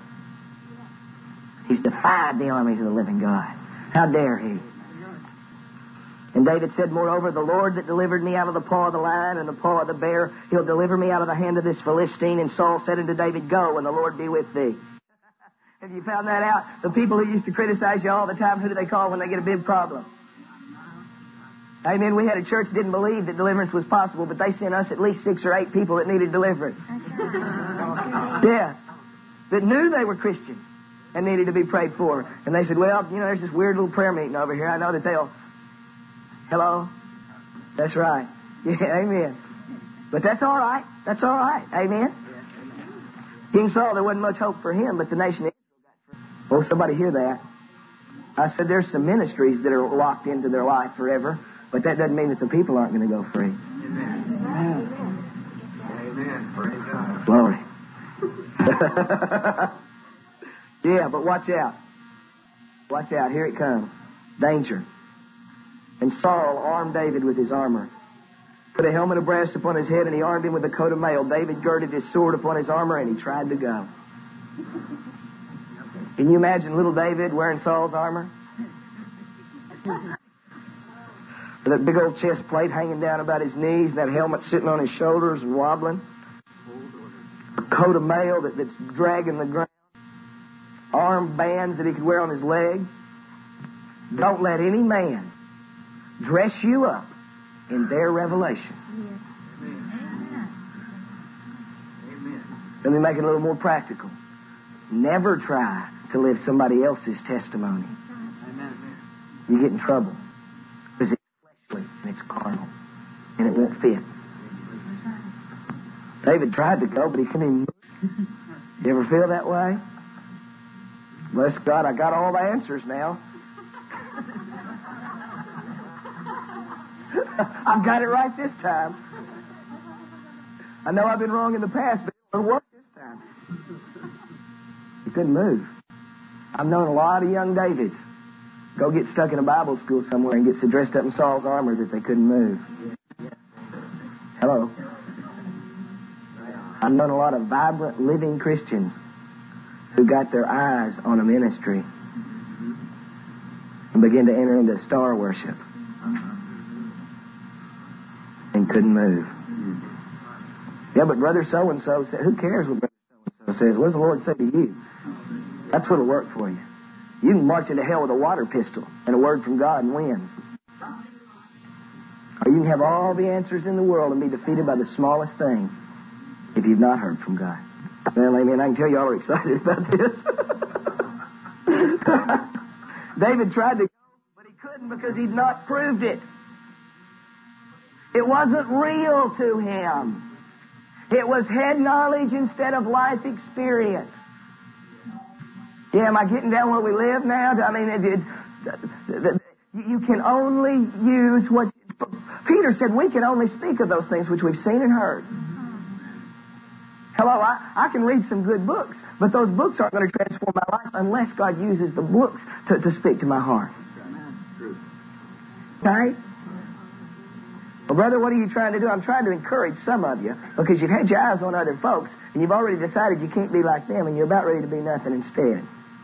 He's defied the armies of the living God. How dare he? And David said, moreover, the Lord that delivered me out of the paw of the lion and the paw of the bear, he'll deliver me out of the hand of this Philistine. And Saul said unto David, go, and the Lord be with thee. Have you found that out? The people who used to criticize you all the time, who do they call when they get a big problem? Amen. We had a church that didn't believe that deliverance was possible, but they sent us at least six or eight people that needed deliverance. Yeah. That knew they were Christians and needed to be prayed for. And they said, well, you know, there's this weird little prayer meeting over here. I know that they'll... Hello? That's right. Yeah, amen. But that's all right. That's all right. Amen. King Saul, there wasn't much hope for him, but the nation of Israel got free. Oh, somebody hear that. I said there's some ministries that are locked into their life forever, but that doesn't mean that the people aren't going to go free. Amen. Amen. Praise God. Glory. Yeah, but watch out. Watch out. Here it comes. Danger. And Saul armed David with his armor. Put a helmet of brass upon his head, and he armed him with a coat of mail. David girded his sword upon his armor, and he tried to go. Can you imagine little David wearing Saul's armor? With that big old chest plate hanging down about his knees, and that helmet sitting on his shoulders and wobbling. A coat of mail that, that's dragging the ground. Arm bands that he could wear on his leg. Don't let any man dress you up in their revelation. Amen. Let me make it a little more practical. Never try to live somebody else's testimony. Amen. You get in trouble. Because it's fleshly and it's carnal. And it won't fit. David tried to go, but he couldn't even move. You ever feel that way? Bless God, I got all the answers now. I've got it right this time. I know I've been wrong in the past, but it'll work this time. He couldn't move. I've known a lot of young Davids go get stuck in a Bible school somewhere and get so dressed up in Saul's armor that they couldn't move. Hello. I've known a lot of vibrant, living Christians who got their eyes on a ministry and began to enter into star worship and couldn't move. Yeah, but Brother So-and-so said, who cares what Brother So-and-so says? What does the Lord say to you? That's what'll work for you. You can march into hell with a water pistol and a word from God and win. Or you can have all the answers in the world and be defeated by the smallest thing if you've not heard from God. Well, amen. I can tell you all are excited about this. David tried to go, but he couldn't because he'd not proved it. It wasn't real to him. It was head knowledge instead of life experience. Yeah, am I getting down where we live now? I mean, it, it, you can only use what... Peter said we can only speak of those things which we've seen and heard. Hello, I, I can read some good books, but those books aren't going to transform my life unless God uses the books to, to speak to my heart. Right? Well, brother, what are you trying to do? I'm trying to encourage some of you because you've had your eyes on other folks and you've already decided you can't be like them and you're about ready to be nothing instead.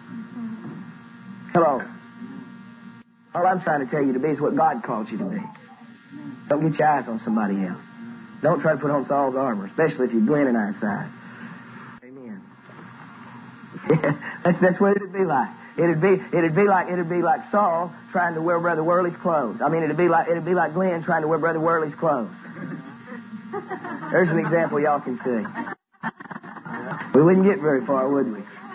Hello. All I'm trying to tell you to be is what God called you to be. Don't get your eyes on somebody else. Don't try to put on Saul's armor, especially if you're glinting eyesight. Amen. that's that's what it'd be like. It'd be it'd be like it'd be like Saul trying to wear Brother Worley's clothes. I mean, it'd be like it'd be like Glenn trying to wear Brother Worley's clothes. There's an example y'all can see. We wouldn't get very far, would we?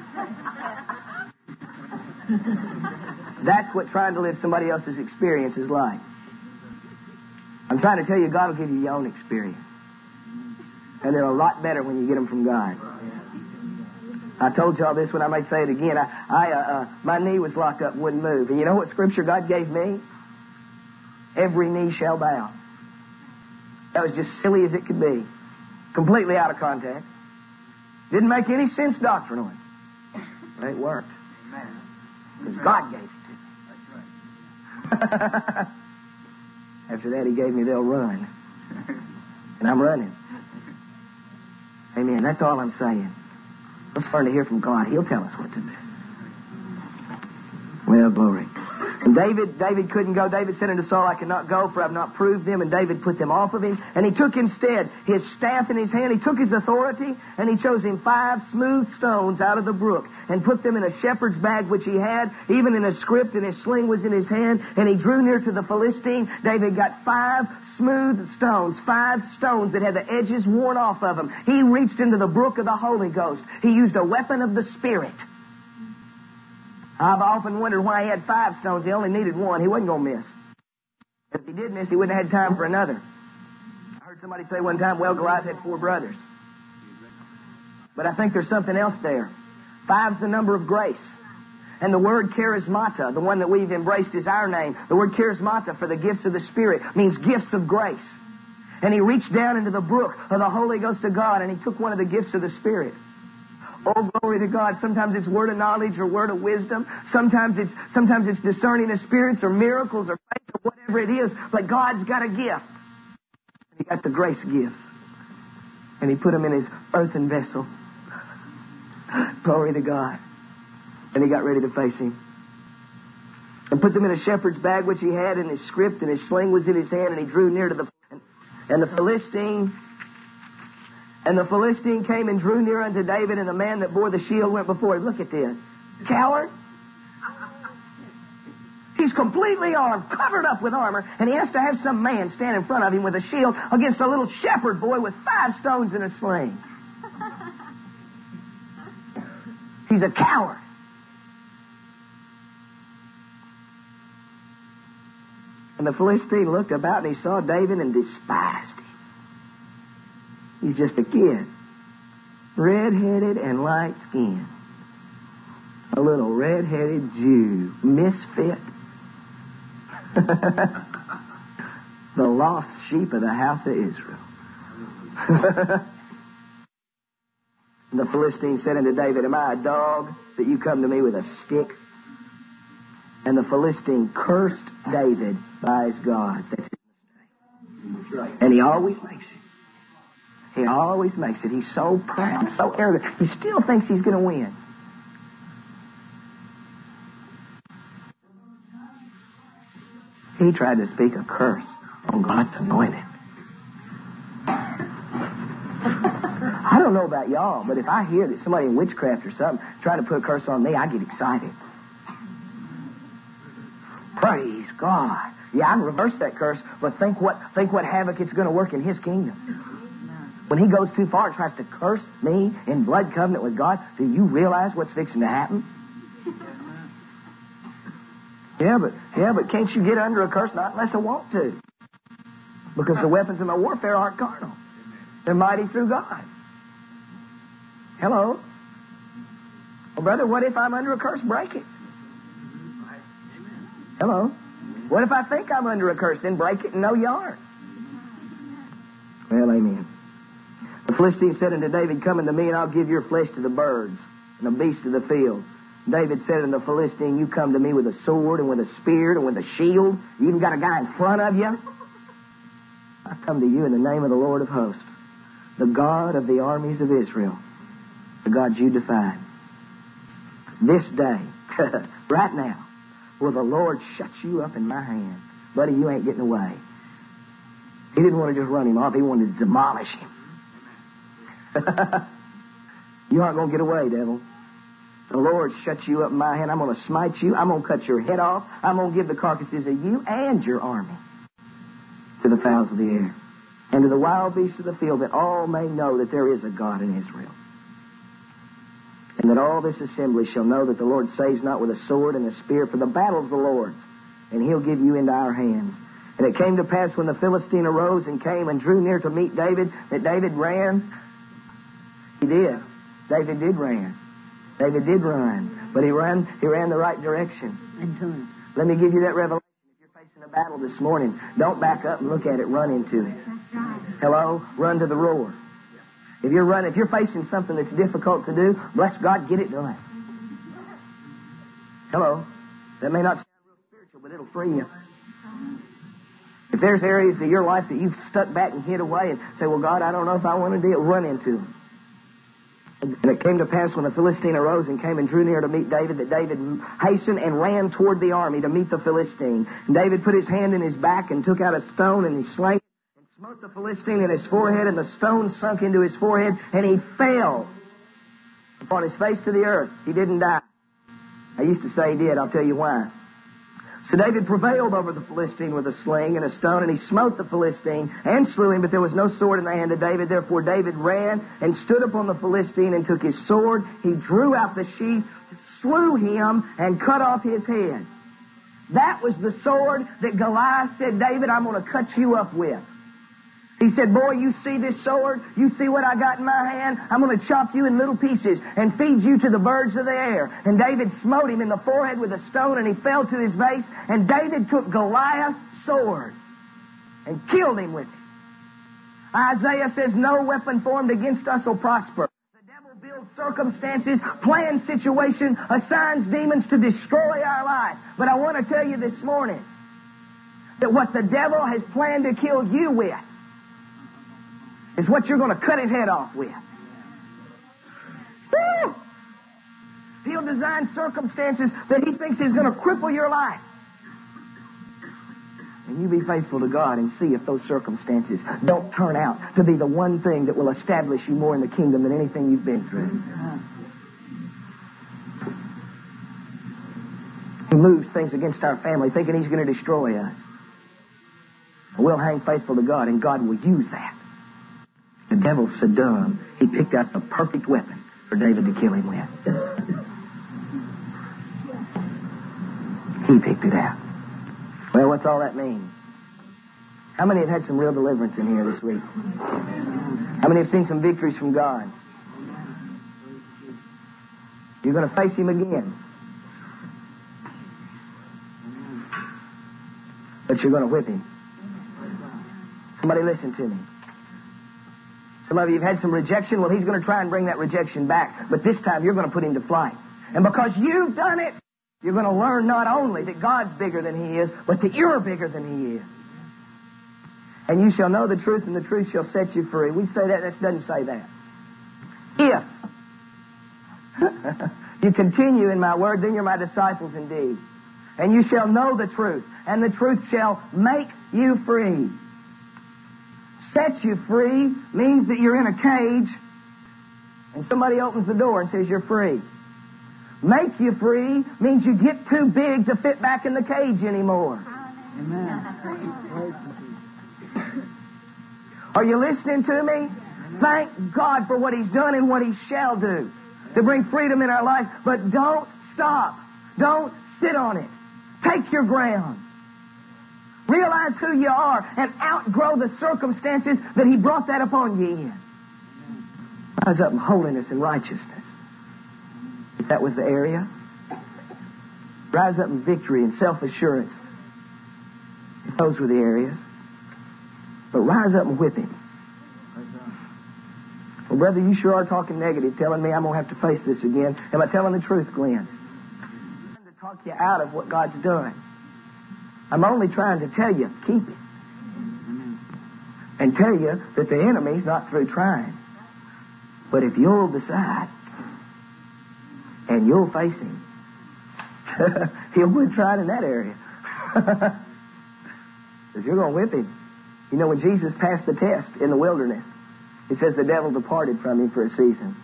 That's what trying to live somebody else's experience is like. I'm trying to tell you, God will give you your own experience. And they're a lot better when you get them from God. I told y'all this when I may say it again. I, I uh, uh, my knee was locked up and wouldn't move. And you know what scripture God gave me? Every knee shall bow. That was just silly as it could be. Completely out of context. Didn't make any sense doctrinally. But it worked. Because God gave it to me. That's right. After that, He gave me, they'll run. And I'm running. Amen. That's all I'm saying. Let's learn to hear from God. He'll tell us what to do. Well, glory. And David, David couldn't go. David said unto Saul, I cannot go, for I have not proved them. And David put them off of him. And he took instead his staff in his hand. He took his authority, and he chose him five smooth stones out of the brook, and put them in a shepherd's bag which he had, even in a scrip, and his sling was in his hand. And he drew near to the Philistine. David got five smooth stones, five stones that had the edges worn off of them. He reached into the brook of the Holy Ghost. He used a weapon of the Spirit. I've often wondered why he had five stones. He only needed one. He wasn't going to miss. If he did miss, he wouldn't have had time for another. I heard somebody say one time, well, Goliath had four brothers. But I think there's something else there. Five's the number of grace. And the word charismata, the one that we've embraced is our name. The word charismata for the gifts of the Spirit means gifts of grace. And he reached down into the brook of the Holy Ghost of God, and he took one of the gifts of the Spirit. Oh, glory to God. Sometimes it's word of knowledge or word of wisdom. Sometimes it's sometimes it's discerning of spirits or miracles or faith or whatever it is. But God's got a gift. And he got the grace gift. And he put them in his earthen vessel. Glory to God. And he got ready to face him. And put them in a shepherd's bag which he had, and his scrip and his sling was in his hand, and he drew near to the... And the Philistine... And the Philistine came and drew near unto David, and the man that bore the shield went before him. Look at this. Coward. He's completely armed, covered up with armor, and he has to have some man stand in front of him with a shield against a little shepherd boy with five stones and a sling. He's a coward. And the Philistine looked about and he saw David and despised him. He's just a kid. Red-headed and light-skinned. A little red-headed Jew. Misfit. The lost sheep of the house of Israel. And the Philistine said unto David, am I a dog that you come to me with a stick? And the Philistine cursed David by his God. That's his mistake. And he always makes it. He always makes it. He's so proud, so arrogant. He still thinks he's going to win. He tried to speak a curse on God's anointed. I don't know about y'all, but if I hear that somebody in witchcraft or something trying to put a curse on me, I get excited. Praise God. Yeah, I can reverse that curse, but think what think what havoc it's going to work in His kingdom. When he goes too far and tries to curse me in blood covenant with God, do you realize what's fixing to happen? Yeah, but yeah, but can't you get under a curse? Not unless I want to. Because the weapons of my warfare aren't carnal. They're mighty through God. Hello? Well, brother, what if I'm under a curse? Break it. Hello? What if I think I'm under a curse? Then break it and know you aren't. Well, amen. The Philistine said unto David, come unto me, and I'll give your flesh to the birds and the beasts of the field. David said unto the Philistine, you come to me with a sword and with a spear and with a shield. You even got a guy in front of you. I come to you in the name of the Lord of hosts, the God of the armies of Israel, the God you defied. This day, right now, will the Lord shut you up in my hand. Buddy, you ain't getting away. He didn't want to just run him off. He wanted to demolish him. You aren't going to get away, devil. The Lord shut you up in my hand. I'm going to smite you. I'm going to cut your head off. I'm going to give the carcasses of you and your army to the fowls of the air and to the wild beasts of the field, that all may know that there is a God in Israel. And that all this assembly shall know that the Lord saves not with a sword and a spear, for the battle's the Lord's, and He'll give you into our hands. And it came to pass when the Philistine arose and came and drew near to meet David, that David ran. He did. David did run. David did run. But he ran, he ran the right direction. Let me give you that revelation. If you're facing a battle this morning, don't back up and look at it. Run into it. Hello? Run to the roar. If you're running, if you're facing something that's difficult to do, bless God, get it done. Hello? That may not sound real spiritual, but it'll free you. If there's areas of your life that you've stuck back and hid away and say, well, God, I don't know if I want to do it, run into them. And it came to pass when the Philistine arose and came and drew near to meet David, that David hastened and ran toward the army to meet the Philistine. And David put his hand in his back and took out a stone, and he slang it and smote the Philistine in his forehead, and the stone sunk into his forehead, and he fell upon his face to the earth. He didn't die. I used to say he did. I'll tell you why. So David prevailed over the Philistine with a sling and a stone, and he smote the Philistine and slew him, but there was no sword in the hand of David. Therefore David ran and stood upon the Philistine and took his sword. He drew out the sheath, slew him, and cut off his head. That was the sword that Goliath said, David, I'm going to cut you up with. He said, boy, you see this sword? You see what I got in my hand? I'm going to chop you in little pieces and feed you to the birds of the air. And David smote him in the forehead with a stone, and he fell to his face. And David took Goliath's sword and killed him with it. Isaiah says, no weapon formed against us will prosper. The devil builds circumstances, plans situations, assigns demons to destroy our life. But I want to tell you this morning that what the devil has planned to kill you with is what you're going to cut his head off with. Woo! He'll design circumstances that he thinks is going to cripple your life. And you be faithful to God and see if those circumstances don't turn out to be the one thing that will establish you more in the kingdom than anything you've been through. He moves things against our family thinking he's going to destroy us. We'll hang faithful to God, and God will use that. The devil's so dumb, he picked out the perfect weapon for David to kill him with. He picked it out. Well, what's all that mean? How many have had some real deliverance in here this week? How many have seen some victories from God? You're going to face him again. But you're going to whip him. Somebody listen to me. Some of you have had some rejection. Well, he's going to try and bring that rejection back. But this time, you're going to put him to flight. And because you've done it, you're going to learn not only that God's bigger than he is, but that you're bigger than he is. And you shall know the truth, and the truth shall set you free. We say that. That doesn't say that. If you continue in my word, then you're my disciples indeed. And you shall know the truth, and the truth shall make you free. Set you free means that you're in a cage and somebody opens the door and says you're free. Make you free means you get too big to fit back in the cage anymore. Amen. Are you listening to me? Thank God for what he's done and what he shall do to bring freedom in our life. But don't stop. Don't sit on it. Take your ground. Realize who you are and outgrow the circumstances that he brought that upon you in. Rise up in holiness and righteousness. If that was the area. Rise up in victory and self-assurance. If those were the areas. But rise up and whip him. Well, brother, you sure are talking negative, telling me I'm going to have to face this again. Am I telling the truth, Glenn? I'm trying to talk you out of what God's done. I'm only trying to tell you, keep it. And tell you that the enemy's not through trying. But if you'll decide, and you'll face him, he'll quit trying in that area. Because you're going to whip him. You know, when Jesus passed the test in the wilderness, it says the devil departed from him for a season.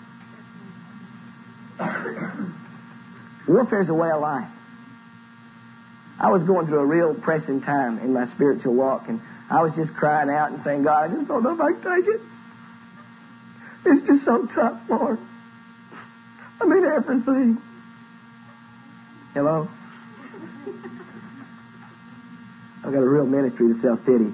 Warfare's a way of life. I was going through a real pressing time in my spiritual walk, and I was just crying out and saying, God, I just don't know if I can take it. It's just so tough, Lord. I mean, everything. Hello? I've got a real ministry to self-pity.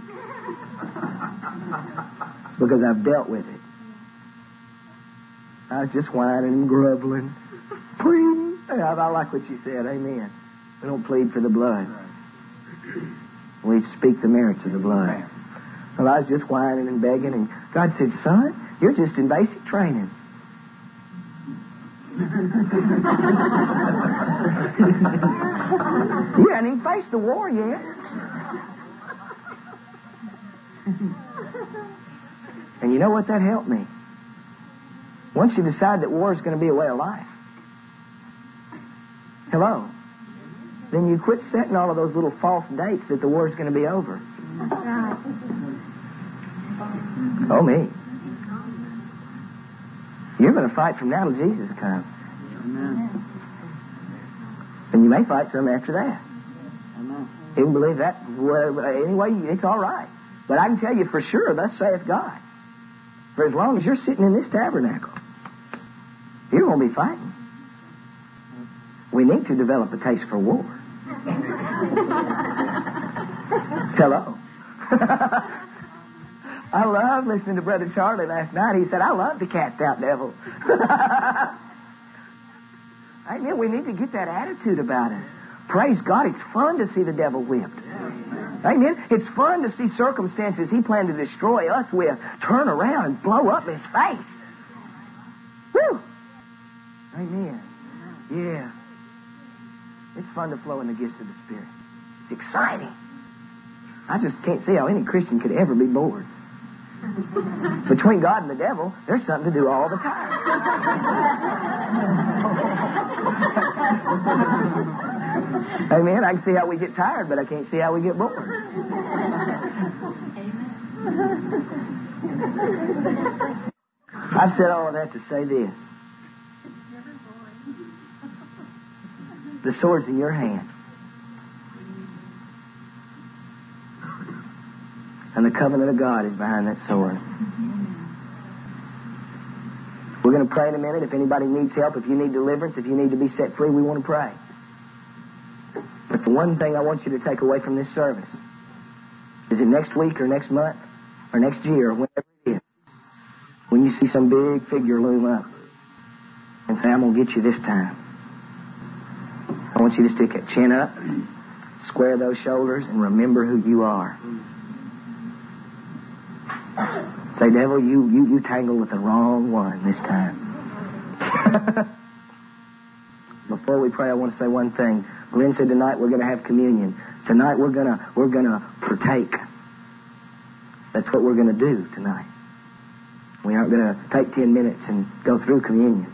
It's because I've dealt with it. I was just whining and grumbling. Please. I like what you said. Amen. We don't plead for the blood. We speak the merits of the blood. Well, I was just whining and begging, and God said, son, you're just in basic training. You haven't even faced the war yet. And you know what? That helped me. Once you decide that war is going to be a way of life, hello, then you quit setting all of those little false dates that the war is going to be over. Oh, me. You're going to fight from now till Jesus comes. Amen. And you may fight some after that. Amen. You can believe that. Well, anyway, it's all right. But I can tell you for sure, thus saith God. For as long as you're sitting in this tabernacle, you're going to be fighting. We need to develop a taste for war. Hello. I love listening to Brother Charlie last night. He said, I love to cast out devils. Amen. We need to get that attitude about us. Praise God. It's fun to see the devil whipped. Amen. It's fun to see circumstances he planned to destroy us with turn around and blow up his face. Woo! Amen. Yeah. It's fun to flow in the gifts of the Spirit. It's exciting. I just can't see how any Christian could ever be bored. Between God and the devil, there's something to do all the time. Amen. I can see how we get tired, but I can't see how we get bored. I've said all of that to say this. The sword's in your hand. And the covenant of God is behind that sword. We're going to pray in a minute. If anybody needs help, if you need deliverance, if you need to be set free, we want to pray. But the one thing I want you to take away from this service is it next week or next month or next year or whenever it is, when you see some big figure loom up and say, I'm going to get you this time. I want you to stick a chin up, square those shoulders, and remember who you are. Say, devil, you, you, you tangled with the wrong one this time. Before we pray, I want to say one thing. Glenn said tonight we're going to have communion. Tonight we're going to we're going to partake. That's what we're going to do tonight. We aren't going to take ten minutes and go through communion.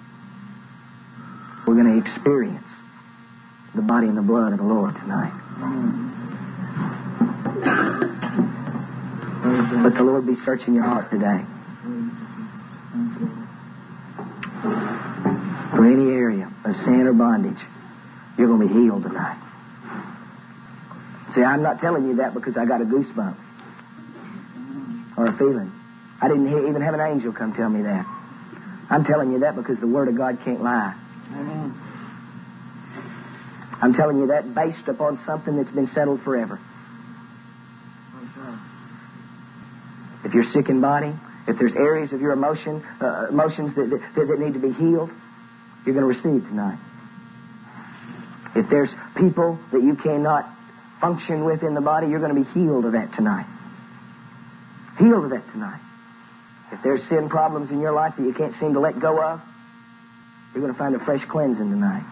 We're going to experience the body and the blood of the Lord tonight. Let the Lord be searching your heart today. For any area of sin or bondage, you're going to be healed tonight. See, I'm not telling you that because I got a goosebump or a feeling. I didn't even have an angel come tell me that. I'm telling you that because the Word of God can't lie. I'm telling you that based upon something that's been settled forever. If you're sick in body, if there's areas of your emotion, uh, emotions that, that, that need to be healed, you're going to receive tonight. If there's people that you cannot function with in the body, you're going to be healed of that tonight. Healed of that tonight. If there's sin problems in your life that you can't seem to let go of, you're going to find a fresh cleansing tonight.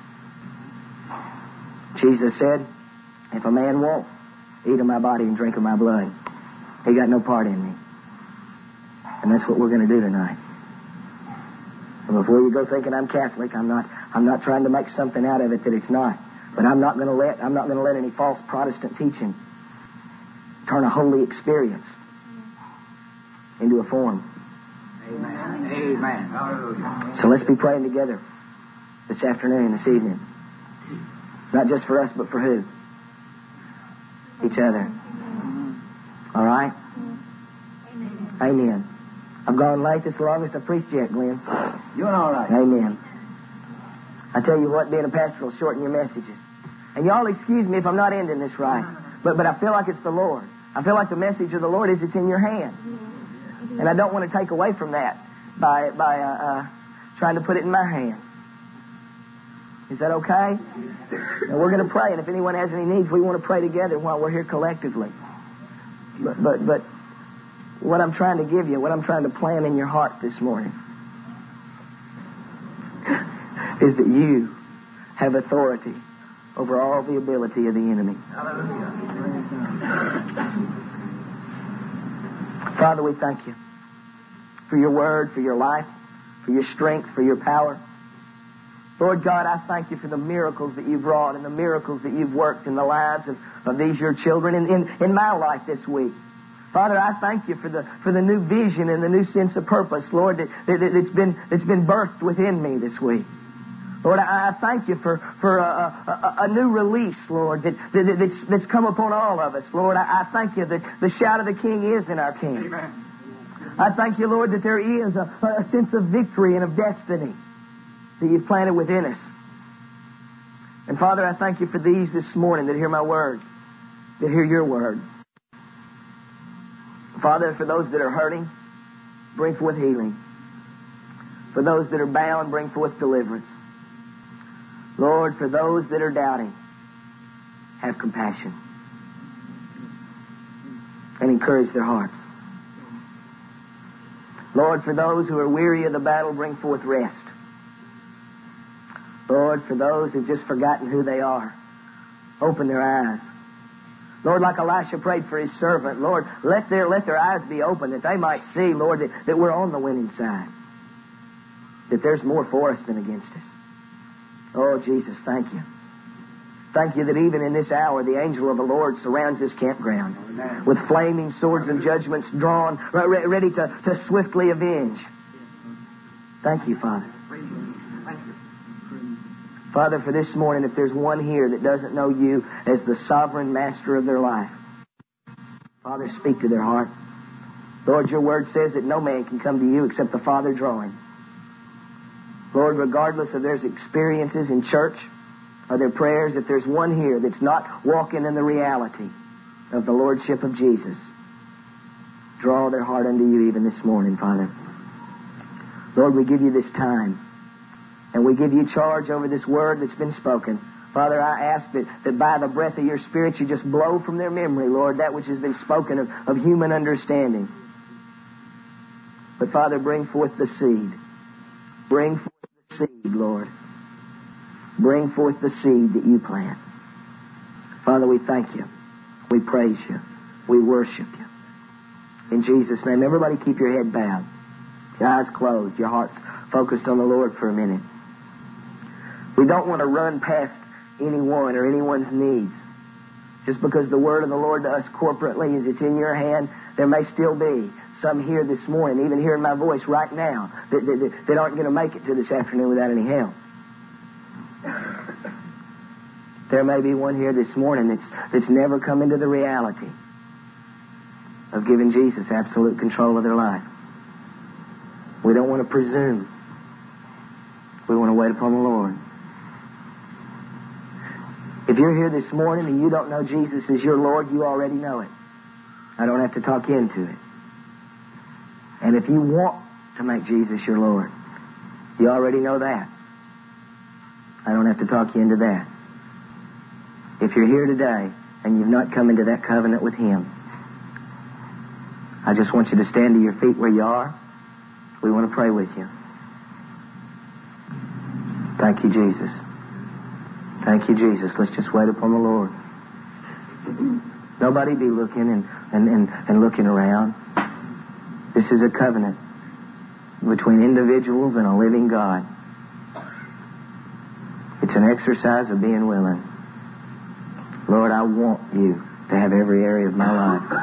Jesus said, if a man won't eat of my body and drink of my blood, he got no part in me. And that's what we're going to do tonight. And before you go thinking I'm Catholic, I'm not I'm not trying to make something out of it that it's not. But I'm not going to let I'm not going to let any false Protestant teaching turn a holy experience into a form. Amen. Amen. Hallelujah. So let's be praying together this afternoon, this evening. Not just for us, but for who? Each other. All right? Amen. Amen. I've gone late. It's the longest I've preached yet, Glenn. You're all right. Amen. I tell you what, being a pastor will shorten your messages. And y'all excuse me if I'm not ending this right. But but I feel like it's the Lord. I feel like the message of the Lord is it's in your hand. And I don't want to take away from that by, by uh, uh, trying to put it in my hand. Is that okay? And we're going to pray. And if anyone has any needs, we want to pray together while we're here collectively. But, but, but what I'm trying to give you, what I'm trying to plant in your heart this morning is that you have authority over all the ability of the enemy. Hallelujah. Father, we thank you for your word, for your life, for your strength, for your power. Lord God, I thank you for the miracles that you've wrought and the miracles that you've worked in the lives of, of these your children and in, in my life this week. Father, I thank you for the for the new vision and the new sense of purpose, Lord, that, that, that's been that's been birthed within me this week. Lord, I, I thank you for, for a, a, a new release, Lord, that, that, that's, that's come upon all of us. Lord, I, I thank you that the shout of the King is in our King. Amen. I thank you, Lord, that there is a, a sense of victory and of destiny that you've planted within us. And Father, I thank you for these this morning that hear my word, that hear your word. Father, for those that are hurting, bring forth healing. For those that are bound, bring forth deliverance. Lord, for those that are doubting, have compassion and encourage their hearts. Lord, for those who are weary of the battle, bring forth rest. Lord, for those who've just forgotten who they are, open their eyes. Lord, like Elisha prayed for his servant, Lord, let their let their eyes be open that they might see, Lord, that, that we're on the winning side. That there's more for us than against us. Oh, Jesus, thank you. Thank you that even in this hour, the angel of the Lord surrounds this campground. Amen. With flaming swords of judgments drawn, re- ready to, to swiftly avenge. Thank you, Father. Father, for this morning, if there's one here that doesn't know you as the sovereign master of their life, Father, speak to their heart. Lord, your word says that no man can come to you except the Father drawing. Lord, regardless of their experiences in church or their prayers, if there's one here that's not walking in the reality of the Lordship of Jesus, draw their heart unto you even this morning, Father. Lord, we give you this time. And we give you charge over this word that's been spoken. Father, I ask that, that by the breath of your Spirit, you just blow from their memory, Lord, that which has been spoken of, of human understanding. But Father, bring forth the seed. Bring forth the seed, Lord. Bring forth the seed that you plant. Father, we thank you. We praise you. We worship you. In Jesus' name, everybody keep your head bowed. Your eyes closed. Your hearts focused on the Lord for a minute. We don't want to run past anyone or anyone's needs. Just because the word of the Lord to us corporately is it's in your hand, there may still be some here this morning, even hearing my voice right now, that, that, that aren't going to make it to this afternoon without any help. There may be one here this morning that's, that's never come into the reality of giving Jesus absolute control of their life. We don't want to presume. We want to wait upon the Lord. If you're here this morning and you don't know Jesus as your Lord, you already know it. I don't have to talk you into it. And if you want to make Jesus your Lord, you already know that. I don't have to talk you into that. If you're here today and you've not come into that covenant with Him, I just want you to stand to your feet where you are. We want to pray with you. Thank you, Jesus. Thank you, Jesus. Let's just wait upon the Lord. Nobody be looking and, and, and, and looking around. This is a covenant between individuals and a living God. It's an exercise of being willing. Lord, I want you to have every area of my life.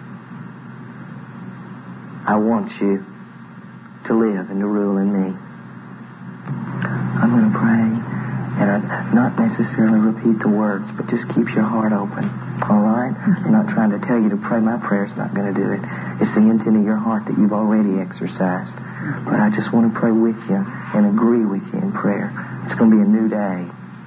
I want you to live and to rule in me. I'm going to pray. And I not necessarily repeat the words, but just keep your heart open. All right? I'm not trying to tell you to pray my prayer. It's not going to do it. It's the intent of your heart that you've already exercised. But I just want to pray with you and agree with you in prayer. It's going to be a new day.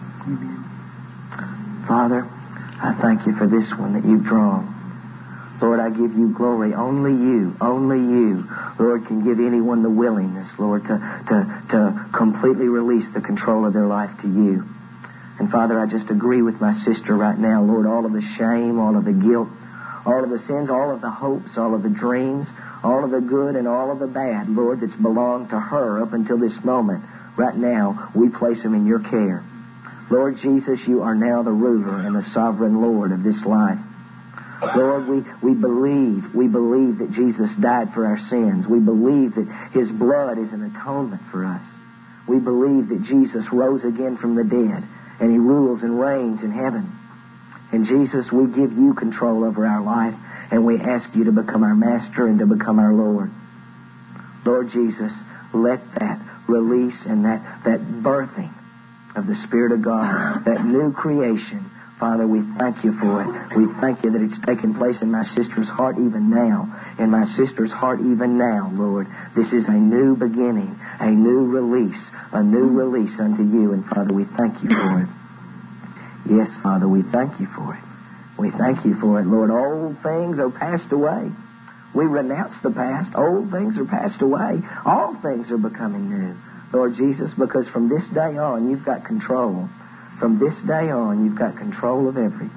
Amen. Father, I thank you for this one that you've drawn. Lord, I give you glory. Only you, only you, Lord, can give anyone the willingness, Lord, to, to, to completely release the control of their life to you. And Father, I just agree with my sister right now, Lord, all of the shame, all of the guilt, all of the sins, all of the hopes, all of the dreams, all of the good and all of the bad, Lord, that's belonged to her up until this moment. Right now, we place them in your care. Lord Jesus, you are now the ruler and the sovereign Lord of this life. Lord, we, we believe, we believe that Jesus died for our sins. We believe that His blood is an atonement for us. We believe that Jesus rose again from the dead and He rules and reigns in heaven. And Jesus, we give You control over our life, and we ask You to become our master and to become our Lord. Lord Jesus, let that release and that, that birthing of the Spirit of God, that new creation, Father, we thank You for it. We thank You that it's taking place in my sister's heart even now. In my sister's heart even now, Lord. This is a new beginning, a new release, a new release unto You. And Father, we thank You for it. Yes, Father, we thank You for it. We thank You for it, Lord. Old things are passed away. We renounce the past. Old things are passed away. All things are becoming new. Lord Jesus, because from this day on, You've got control. From this day on, You've got control of everything.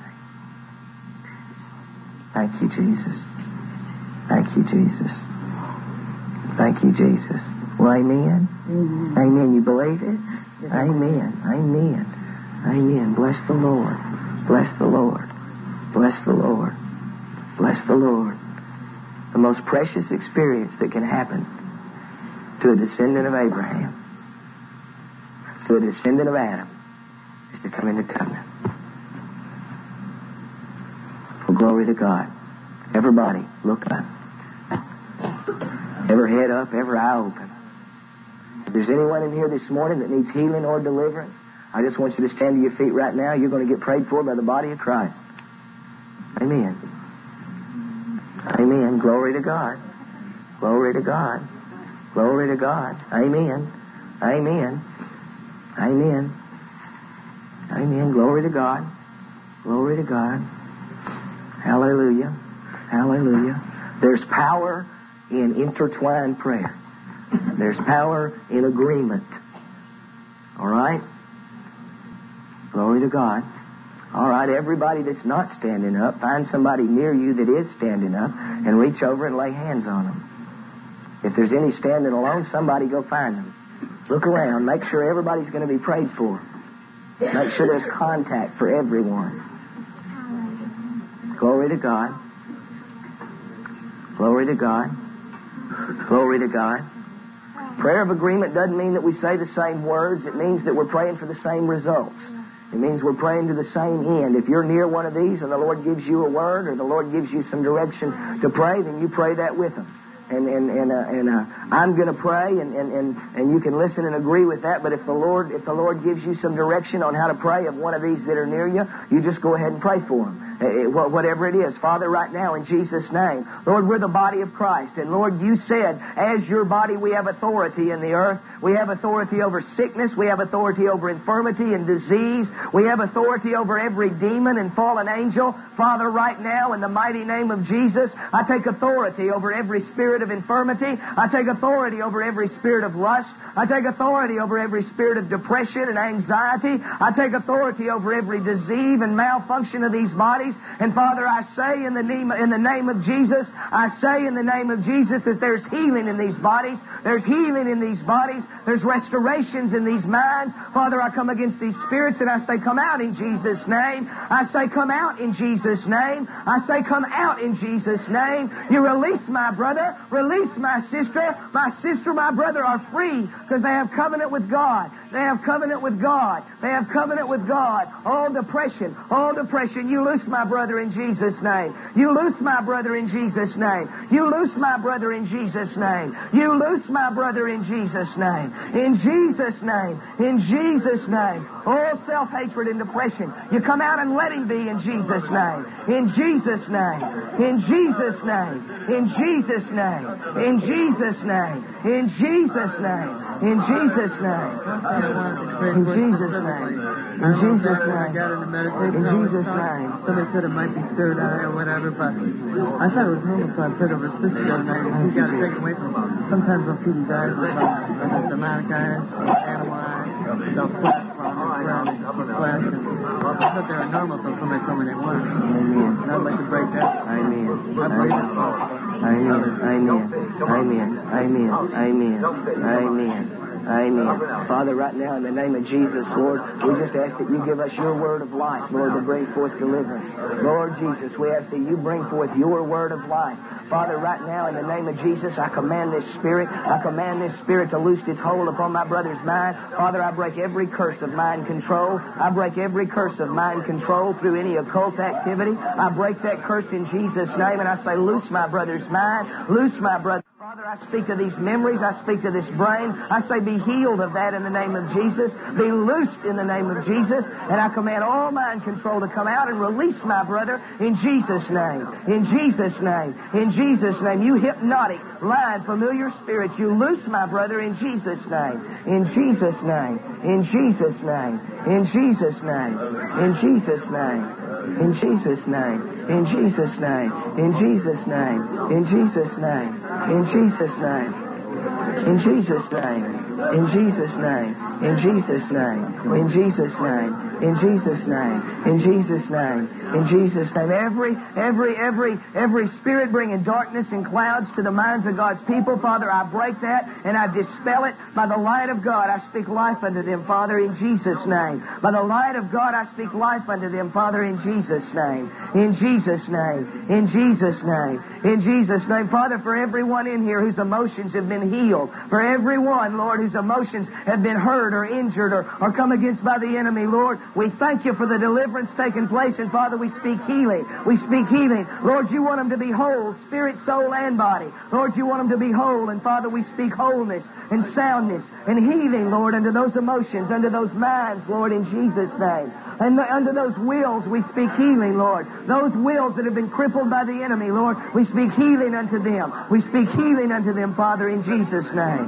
Thank You, Jesus. Thank You, Jesus. Thank You, Jesus. Well, amen. Mm-hmm. Amen. You believe it? Amen. Amen. Amen. Bless the Lord. Bless the Lord. Bless the Lord. Bless the Lord. The most precious experience that can happen to a descendant of Abraham, to a descendant of Adam, is to come into covenant. Well, glory to God. Everybody, look up. Every head up, every eye open. If there's anyone in here this morning that needs healing or deliverance, I just want you to stand to your feet right now. You're going to get prayed for by the body of Christ. Amen. Amen. Glory to God. Glory to God. Glory to God. Amen. Amen. Amen. Amen. Glory to God. Glory to God. Hallelujah. Hallelujah. There's power in intertwined prayer. There's power in agreement. All right? Glory to God. All right, everybody that's not standing up, find somebody near you that is standing up and reach over and lay hands on them. If there's any standing alone, somebody go find them. Look around. Make sure everybody's going to be prayed for. Make sure there's contact for everyone. Glory to God. Glory to God. Glory to God. Prayer of agreement doesn't mean that we say the same words. It means that we're praying for the same results. It means we're praying to the same end. If you're near one of these and the Lord gives you a word or the Lord gives you some direction to pray, then you pray that with them. And and and, uh, and uh, I'm going to pray, and, and, and, and you can listen and agree with that. But if the Lord if the Lord gives you some direction on how to pray of one of these that are near you, you just go ahead and pray for them. Uh, whatever it is. Father, right now in Jesus' name, Lord, we're the body of Christ. And Lord, You said, as Your body, we have authority in the earth. We have authority over sickness. We have authority over infirmity and disease. We have authority over every demon and fallen angel. Father, right now, in the mighty name of Jesus, I take authority over every spirit of infirmity. I take authority over every spirit of lust. I take authority over every spirit of depression and anxiety. I take authority over every disease and malfunction of these bodies. And Father, I say in the name, in the name of Jesus, I say in the name of Jesus that there's healing in these bodies. There's healing in these bodies. There's restorations in these minds. Father, I come against these spirits and I say, come out in Jesus' name. I say, come out in Jesus' name. I say, come out in Jesus' name. You release my brother. Release my sister. My sister, my brother are free because they have covenant with God. They have covenant with God. They have covenant with God. All depression, all depression, you loose my brother in Jesus' name. You loose my brother in Jesus' name. You loose my brother in Jesus' name. You loose my brother in Jesus' name. In Jesus' name. In Jesus' name. All self-hatred and depression, you come out and let him be in Jesus' name. In Jesus' name. In Jesus' name. In Jesus' name. In Jesus' name. In Jesus' name. In Jesus' name. In Jesus' name. In Jesus' name. In Jesus' name. Somebody said it might be third eye or whatever, but I thought it was normal, so I prayed over his sister the other night, and he got it taken away from him. Sometimes they'll see these eyes with like demonic eyes, animal eyes, they'll flash around and flash, and I thought they were normal until somebody told me they weren't. Amen. And I'd like to break that. Amen. I pray this all. Amen. Amen. Amen. Amen. Amen. Amen. Amen. Father, right now, in the name of Jesus, Lord, we just ask that you give us your word of life, Lord, to bring forth deliverance. Lord Jesus, we ask that you bring forth your word of life. Father, right now, in the name of Jesus, I command this spirit, I command this spirit to loose its hold upon my brother's mind. Father, I break every curse of mind control. I break every curse of mind control through any occult activity. I break that curse in Jesus' name, and I say, loose my brother's mind, loose my brother. Father, I speak to these memories. I speak to this brain. I say be healed of that in the name of Jesus. Be loosed in the name of Jesus. And I command all mind control to come out and release my brother in Jesus' name. In Jesus' name. In Jesus' name. You hypnotic, lying, familiar spirits, you loose my brother in Jesus' name. In Jesus' name. In Jesus' name. In Jesus' name. In Jesus' name. In Jesus' name. In Jesus' name. In Jesus' name. In Jesus' name. In Jesus' name. In Jesus' name. In Jesus' name. In Jesus' name. In Jesus' name. In Jesus' name. In Jesus' name. In Jesus' name. Every, every, every, every spirit bringing darkness and clouds to the minds of God's people, Father, I break that and I dispel it by the light of God. I speak life unto them, Father, in Jesus' name. By the light of God, I speak life unto them, Father, in Jesus' name. In Jesus' name. In Jesus' name. In Jesus' name. Father, for everyone in here whose emotions have been healed, for everyone, Lord, whose emotions have been hurt or injured or, or come against by the enemy, Lord, we thank you for the deliverance taking place. And Father, we speak healing. We speak healing. Lord, you want them to be whole, spirit, soul, and body. Lord, you want them to be whole. And Father, we speak wholeness and soundness and healing, Lord, under those emotions, under those minds, Lord, in Jesus' name. And the, under those wills, we speak healing, Lord. Those wills that have been crippled by the enemy, Lord, we speak healing unto them. We speak healing unto them, Father, in Jesus' name.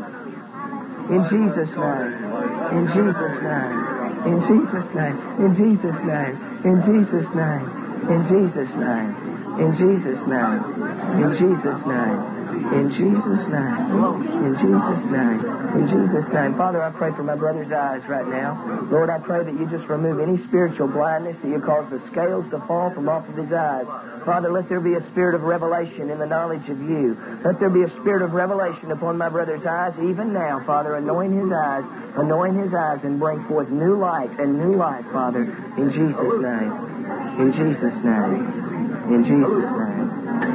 In Jesus' name. In Jesus' name. In Jesus' name. In Jesus' name. In Jesus' name. In Jesus' name. In Jesus' name. In Jesus' name. In Jesus' name. In Jesus' name. In Jesus' name. Father, I pray for my brother's eyes right now. Lord, I pray that you just remove any spiritual blindness, that you cause the scales to fall from off of his eyes. Father, let there be a spirit of revelation in the knowledge of you. Let there be a spirit of revelation upon my brother's eyes even now, Father. Anoint his eyes, anoint his eyes, and bring forth new light and new life, Father, in Jesus' name. In Jesus' name. In Jesus' name.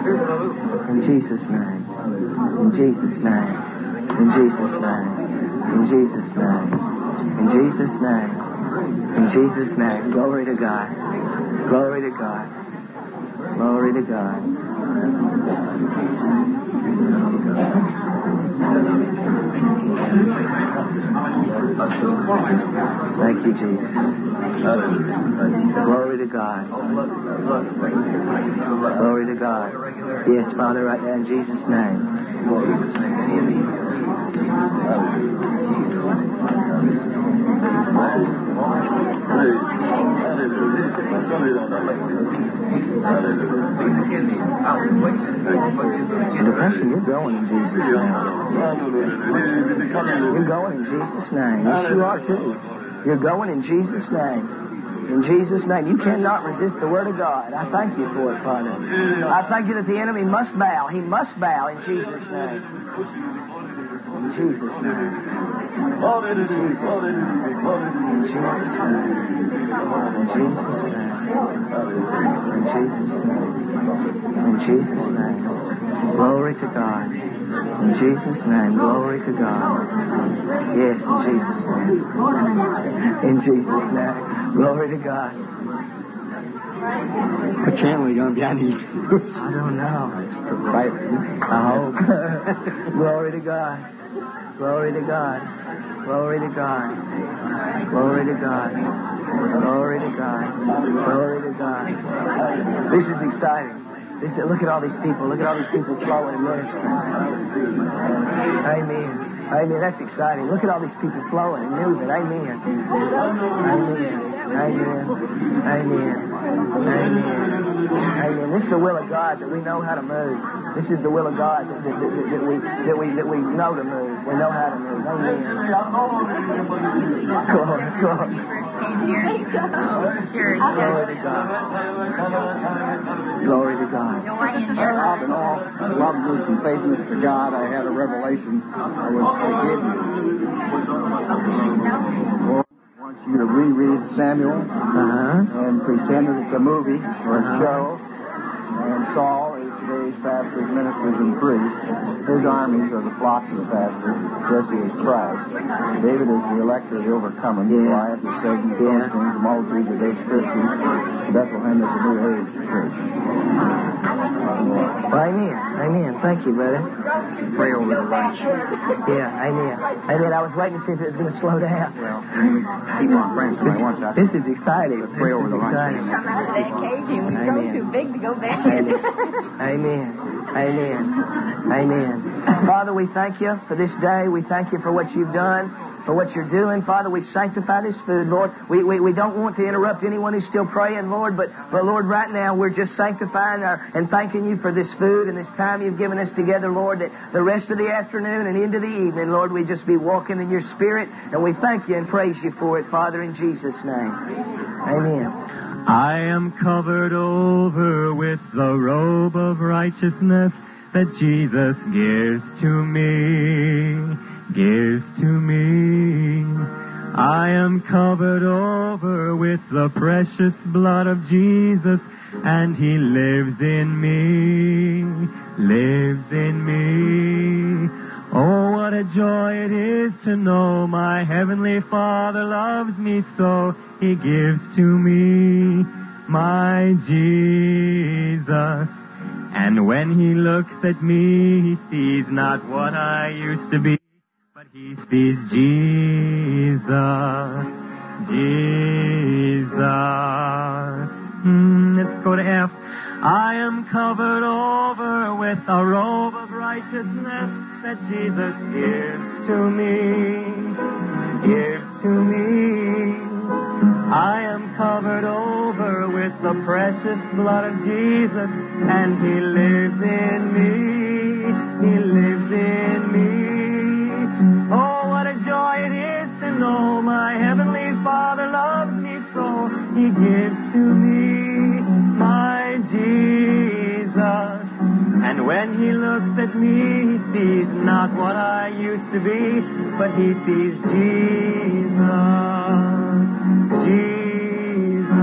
In Jesus' name. In Jesus' name. In Jesus' name. In Jesus' name. In Jesus' name. In Jesus' name. Glory to God. Glory to God. Glory to God. Thank you, Jesus. Glory to God. Glory to God. Yes, Father, right now in Jesus' name. Depression, you're going in Jesus' name. You're going in Jesus' name. Yes, you are too. You're going in Jesus' name. In Jesus' name. You cannot resist the Word of God. I thank you for it, Father. I thank you that the enemy must bow. He must bow in Jesus' name. In Jesus' name. In Jesus' name. In Jesus' name. In Jesus' name. In Jesus' name. In Jesus' name. Glory to God. In Jesus' name. Glory to God. Yes, in Jesus' name. In Jesus' name. Glory to God. What channel are you going to be on? I don't know. Right. I hope. Glory to God. Glory to God. Glory to God. Glory to God. Glory to God. Glory to God. This is exciting. This is, look at all these people. Look at all these people flowing and ministering. Amen. Amen. That's exciting. Look at all these people flowing and moving. Amen. Amen. Amen. Amen. Amen. Amen. This is the will of God, that we know how to move. This is the will of God that, that, that, that we that we that we know to move. We know how to move. Amen. Glory, glory. Glory to God. Glory to God. Off and all, I love this and faithfulness to God. I had a revelation. I was forgiven. Lord wants you to reread Samuel Uh-huh. and pretend that it's a movie or a Uh-huh. show. And Saul is today's pastors, ministers, and priests. His armies are the flocks of the pastors. Jesse is Christ. David is the elector, the overcomer. Yeah. Goliath is Satan, the Philistines, the multitudes of those Christians. Bethlehem is the New Age church. Well, amen. Amen. Thank you, brother. Pray over the lunch. Yeah, amen. Amen. I was waiting to see if it was going to slow down. Well, keep on praying for my lunch. This is exciting. Pray over This the is lunch. exciting. They cage you. We Amen. grow too big to go back Amen. in. Amen. Amen. Amen. Father, we thank you for this day. We thank you for what you've done, for what you're doing. Father, we sanctify this food, Lord. We, we, we don't want to interrupt anyone who's still praying, Lord, but, but Lord, right now we're just sanctifying our, and thanking you for this food and this time you've given us together, Lord, that the rest of the afternoon and into the evening, Lord, we just be walking in your spirit, and we thank you and praise you for it, Father, in Jesus' name. Amen. I am covered over with the robe of righteousness that Jesus gives to me, gives to me. I am covered over with the precious blood of Jesus, and He lives in me, lives in me. Oh, what a joy it is to know my Heavenly Father loves me so. He gives to me my Jesus. And when He looks at me, He sees not what I used to be, but He sees Jesus, Jesus. Mm, let's go to F. I am covered over with a robe of righteousness that Jesus gives to me, gives to me. I am covered over with the precious blood of Jesus, and He lives in me, He lives in me. Oh, what a joy it is to know my Heavenly Father loves me so. He gives to me my Jesus. And when He looks at me, He sees not what I used to be, but He sees Jesus. Jesus.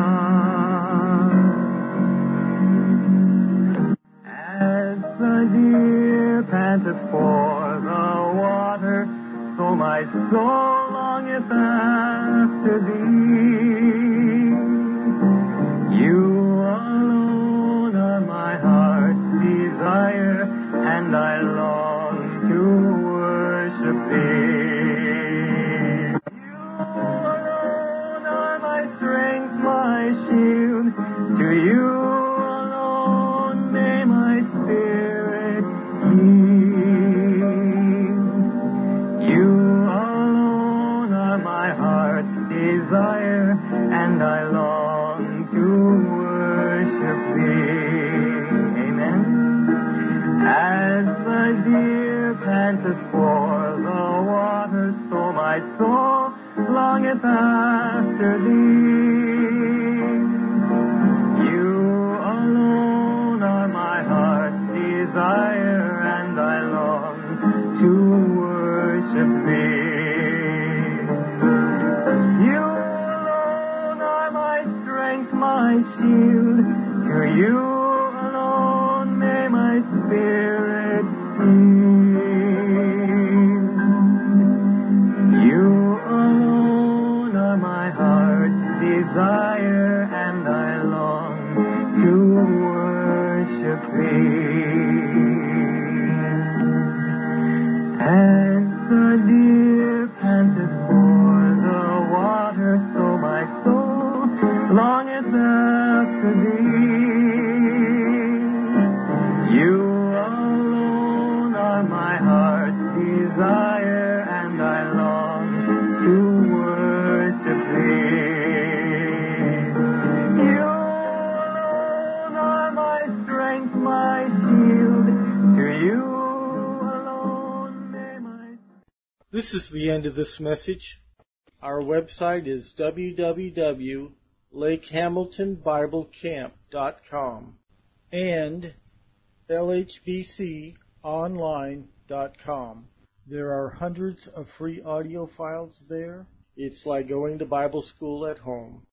As the deer panteth for the water, so my soul longeth after Thee. You alone are my heart's desire, and I long to worship Thee. Shield. To you alone may my spirit yield. You alone are my heart's desire, and I long to worship Thee. Amen. As the deer panteth for the water, so my soul longeth after Thee. Desire, and I long to worship Thee. You alone are my strength, my shield. To you alone may my spirit yield. You alone are my heart's desire, and I long to worship Thee. As the deer panteth for the water, so my soul longeth after Thee. You alone are my heart's desire, and I long to worship Thee. You alone are my strength, my shield. To you This is the end of this message. Our website is w w w dot lake hamilton bible camp dot com and l h b c online dot com. There are hundreds of free audio files there. It's like going to Bible school at home.